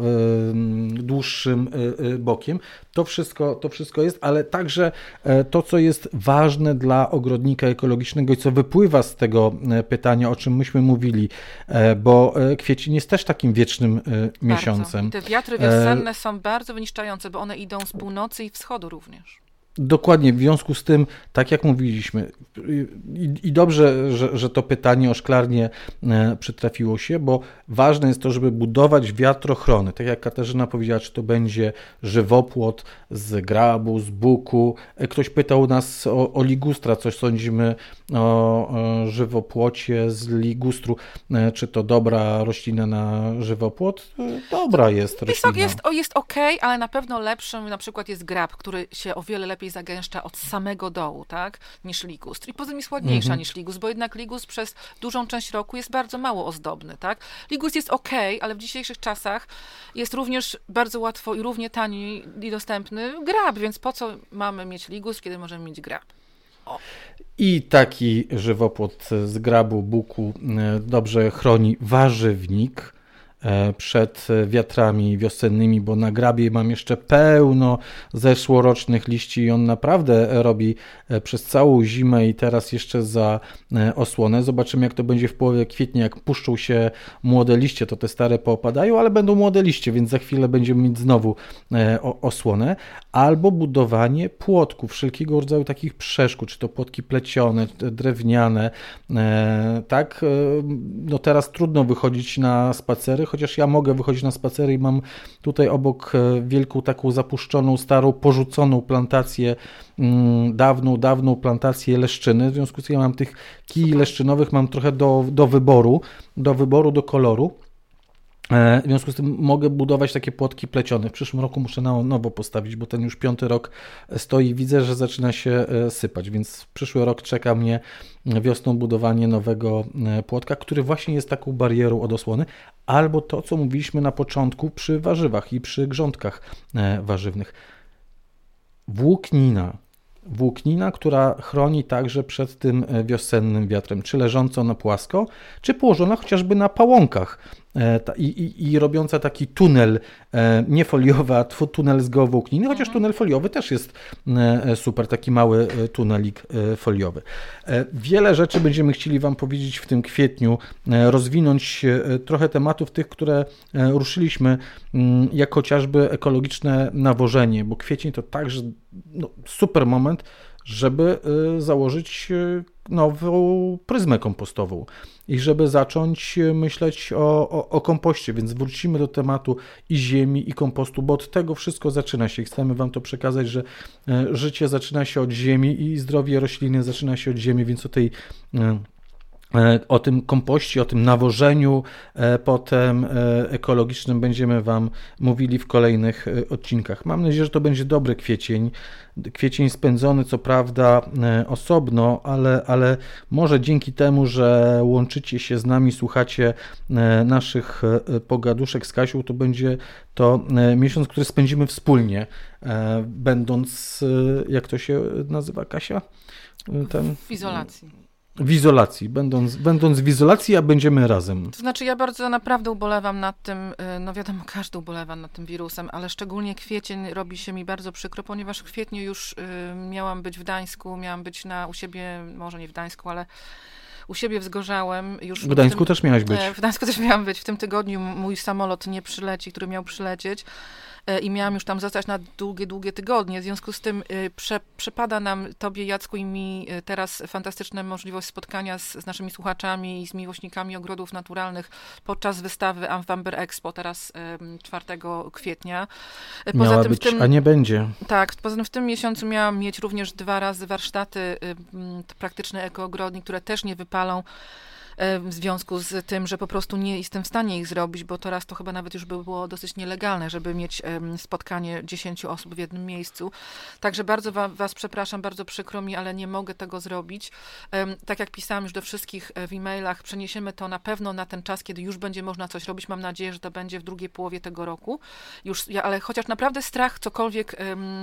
dłuższym bokiem. To wszystko jest, ale także to, co jest ważne dla ogrodnika ekologicznego i co wypływa z tego pytania, o czym myśmy mówili, bo kwiecień jest też takim wiecznym miesiącem. I te wiatry wiosenne są bardzo wyniszczające, bo one idą z północy i wschodu również. Dokładnie, w związku z tym, tak jak mówiliśmy, i dobrze, że to pytanie o szklarnię przytrafiło się, bo ważne jest to, żeby budować wiatrochrony. Tak jak Katarzyna powiedziała, czy to będzie żywopłot z grabu, z buku. Ktoś pytał nas o ligustra, coś sądzimy o żywopłocie z ligustru. Czy to dobra roślina na żywopłot? Dobra jest roślina. Jest okej, ale na pewno lepszym na przykład jest grab, który się o wiele lepiej zagęszcza od samego dołu, tak, niż ligustr. I poza tym jest ładniejsza niż ligustr, bo jednak ligustr przez dużą część roku jest bardzo mało ozdobny, tak. Ligustr jest okej, ale w dzisiejszych czasach jest również bardzo łatwo i równie tani i dostępny grab, więc po co mamy mieć ligustr, kiedy możemy mieć grab? I taki żywopłot z grabu, buku dobrze chroni warzywnik przed wiatrami wiosennymi, bo na grabie mam jeszcze pełno zeszłorocznych liści i on naprawdę robi przez całą zimę i teraz jeszcze za osłonę. Zobaczymy, jak to będzie w połowie kwietnia, jak puszczą się młode liście, to te stare poopadają, ale będą młode liście, więc za chwilę będziemy mieć znowu osłonę. Albo budowanie płotków, wszelkiego rodzaju takich przeszkód, czy to płotki plecione, drewniane, tak, no teraz trudno wychodzić na spacery, chociaż ja mogę wychodzić na spacery i mam tutaj obok wielką taką zapuszczoną, starą, porzuconą plantację, dawną plantację leszczyny, w związku z tym ja mam tych kij leszczynowych, mam trochę do wyboru, do koloru. W związku z tym mogę budować takie płotki plecione. W przyszłym roku muszę na nowo postawić, bo ten już 5. rok stoi i widzę, że zaczyna się sypać, więc przyszły rok czeka mnie wiosną budowanie nowego płotka, który właśnie jest taką barierą od osłony, albo to, co mówiliśmy na początku przy warzywach i przy grządkach warzywnych. Włóknina, która chroni także przed tym wiosennym wiatrem, czy leżąca na płasko, czy położona chociażby na pałąkach i robiąca taki tunel, nie foliowy, a tunel z geowłókniny, chociaż tunel foliowy też jest super, taki mały tunelik foliowy. Wiele rzeczy będziemy chcieli Wam powiedzieć w tym kwietniu, rozwinąć trochę tematów tych, które ruszyliśmy, jak chociażby ekologiczne nawożenie, bo kwiecień to także super moment, żeby założyć nową pryzmę kompostową i żeby zacząć myśleć o kompoście, więc wrócimy do tematu i ziemi, i kompostu, bo od tego wszystko zaczyna się. Chcemy Wam to przekazać, że życie zaczyna się od ziemi i zdrowie rośliny zaczyna się od ziemi, więc o tym kompoście, o tym nawożeniu potem ekologicznym będziemy Wam mówili w kolejnych odcinkach. Mam nadzieję, że to będzie dobry kwiecień. Kwiecień spędzony co prawda osobno, ale może dzięki temu, że łączycie się z nami, słuchacie naszych pogaduszek z Kasią, to będzie to miesiąc, który spędzimy wspólnie, będąc, jak to się nazywa, Kasia? W izolacji. w izolacji, będąc w izolacji, a będziemy razem. To znaczy ja bardzo naprawdę ubolewam nad tym, no wiadomo, każdy ubolewa nad tym wirusem, ale szczególnie kwiecień robi się mi bardzo przykro, ponieważ w kwietniu już miałam być w Gdańsku, miałam być u siebie, może nie w Gdańsku, ale u siebie w Zgorzałem. W Gdańsku też miałaś być. W Gdańsku też miałam być. W tym tygodniu mój samolot nie przyleci, który miał przylecieć. I miałam już tam zostać na długie tygodnie. W związku z tym przypada nam, tobie, Jacku, i mi teraz fantastyczna możliwość spotkania z naszymi słuchaczami i z miłośnikami ogrodów naturalnych podczas wystawy w Amber Expo, teraz 4 kwietnia. Miała być, a nie będzie. Tak, poza tym w tym miesiącu miałam mieć również 2 razy warsztaty praktyczne ekoogrodni, które też nie wypalą w związku z tym, że po prostu nie jestem w stanie ich zrobić, bo teraz to chyba nawet już by było dosyć nielegalne, żeby mieć spotkanie 10 osób w jednym miejscu. Także bardzo was przepraszam, bardzo przykro mi, ale nie mogę tego zrobić. Tak jak pisałam już do wszystkich w e-mailach, przeniesiemy to na pewno na ten czas, kiedy już będzie można coś robić. Mam nadzieję, że to będzie w drugiej połowie tego roku. Ale chociaż naprawdę strach cokolwiek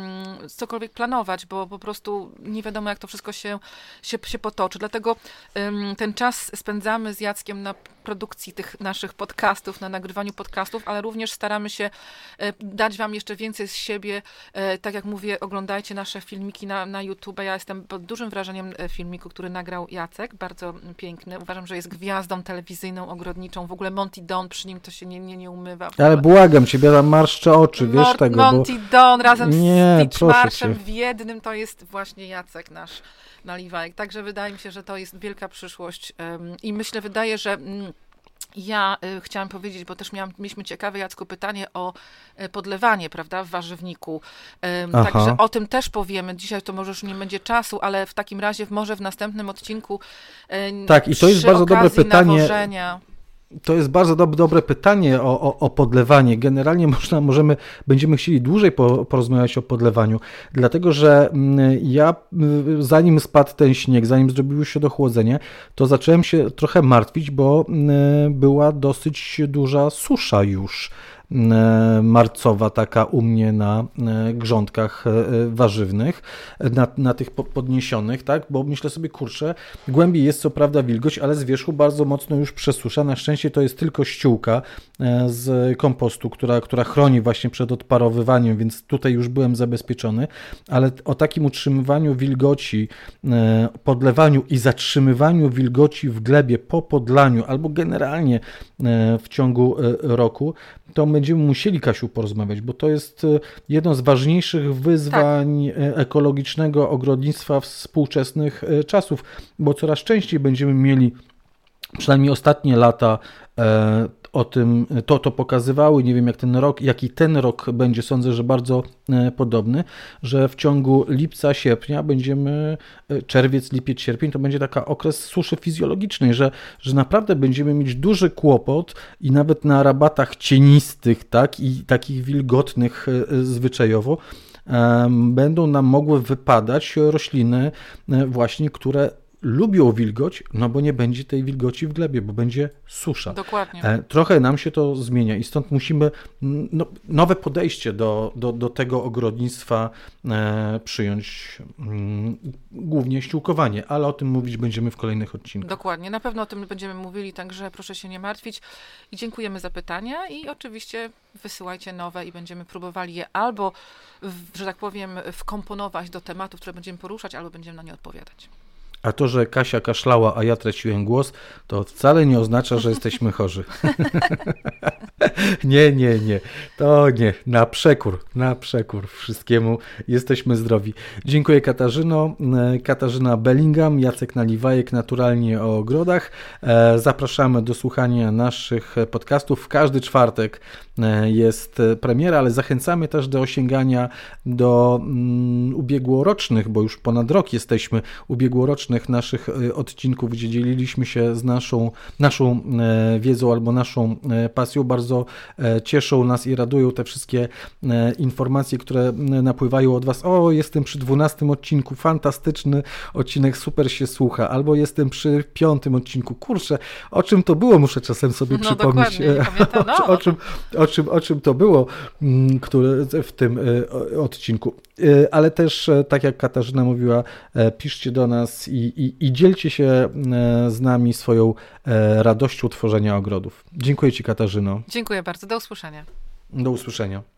planować, bo po prostu nie wiadomo, jak to wszystko się potoczy. Dlatego ten czas spędzamy z Jackiem na produkcji tych naszych podcastów, na nagrywaniu podcastów, ale również staramy się dać wam jeszcze więcej z siebie. Tak jak mówię, oglądajcie nasze filmiki na YouTube. Ja jestem pod dużym wrażeniem filmiku, który nagrał Jacek, bardzo piękny. Uważam, że jest gwiazdą telewizyjną, ogrodniczą. W ogóle Monty Don, przy nim to się nie umywa. Ale błagam cię, ja marszczę oczy, wiesz tego, Monty Don razem z Titchmarszem cię. w jednym, to jest właśnie Jacek nasz Naliwajek. Także wydaje mi się, że to jest wielka przyszłość i wydaje, że ja chciałam powiedzieć, bo też mieliśmy ciekawe, Jacku, pytanie o podlewanie, prawda, w warzywniku. Także o tym też powiemy. Dzisiaj to może już nie będzie czasu, ale w takim razie może w następnym odcinku tak, i to jest bardzo dobre pytanie. Nawożenia. To jest bardzo dobre pytanie o podlewanie. Generalnie będziemy chcieli dłużej porozmawiać o podlewaniu, dlatego że ja, zanim spadł ten śnieg, zanim zrobiło się dochłodzenie, to zacząłem się trochę martwić, bo była dosyć duża susza już marcowa taka u mnie na grządkach warzywnych, na tych podniesionych, tak, bo myślę sobie, kurczę, głębiej jest co prawda wilgoć, ale z wierzchu bardzo mocno już przesusza. Na szczęście to jest tylko ściółka z kompostu, która chroni właśnie przed odparowywaniem, więc tutaj już byłem zabezpieczony, ale o takim utrzymywaniu wilgoci, podlewaniu i zatrzymywaniu wilgoci w glebie po podlaniu albo generalnie w ciągu roku, to będziemy musieli, Kasiu, porozmawiać, bo to jest jedno z ważniejszych wyzwań ekologicznego ogrodnictwa współczesnych czasów, bo coraz częściej będziemy mieli, przynajmniej ostatnie lata o tym to pokazywały, nie wiem jaki ten rok będzie, sądzę, że bardzo podobny, że w ciągu lipca, sierpnia czerwiec, lipiec, sierpień, to będzie taka okres suszy fizjologicznej, że naprawdę będziemy mieć duży kłopot i nawet na rabatach cienistych, tak, i takich wilgotnych zwyczajowo, będą nam mogły wypadać rośliny właśnie, które lubią wilgoć, no bo nie będzie tej wilgoci w glebie, bo będzie susza. Dokładnie. Trochę nam się to zmienia i stąd musimy nowe podejście do tego ogrodnictwa przyjąć, głównie ściółkowanie, ale o tym mówić będziemy w kolejnych odcinkach. Dokładnie, na pewno o tym będziemy mówili, także proszę się nie martwić i dziękujemy za pytania i oczywiście wysyłajcie nowe i będziemy próbowali je albo, że tak powiem, wkomponować do tematów, które będziemy poruszać, albo będziemy na nie odpowiadać. A to, że Kasia kaszlała, a ja traciłem głos, to wcale nie oznacza, że jesteśmy chorzy. Nie. To nie. Na przekór wszystkiemu. Jesteśmy zdrowi. Dziękuję, Katarzyno. Katarzyna Bellingham, Jacek Naliwajek, Naturalnie o ogrodach. Zapraszamy do słuchania naszych podcastów. W każdy czwartek jest premiera, ale zachęcamy też do sięgania do ubiegłorocznych, bo już ponad rok jesteśmy ubiegłorocznych naszych odcinków, gdzie dzieliliśmy się z naszą wiedzą albo naszą pasją. Bardzo cieszą nas i radują te wszystkie informacje, które napływają od was. O, jestem przy 12 odcinku, fantastyczny odcinek, super się słucha. Albo jestem przy 5 odcinku. Kurczę, o czym to było? Muszę czasem sobie przypomnieć. O czym to było w tym odcinku. Ale też, tak jak Katarzyna mówiła, piszcie do nas i dzielcie się z nami swoją radością tworzenia ogrodów. Dziękuję ci, Katarzyno. Dziękuję bardzo. Do usłyszenia. Do usłyszenia.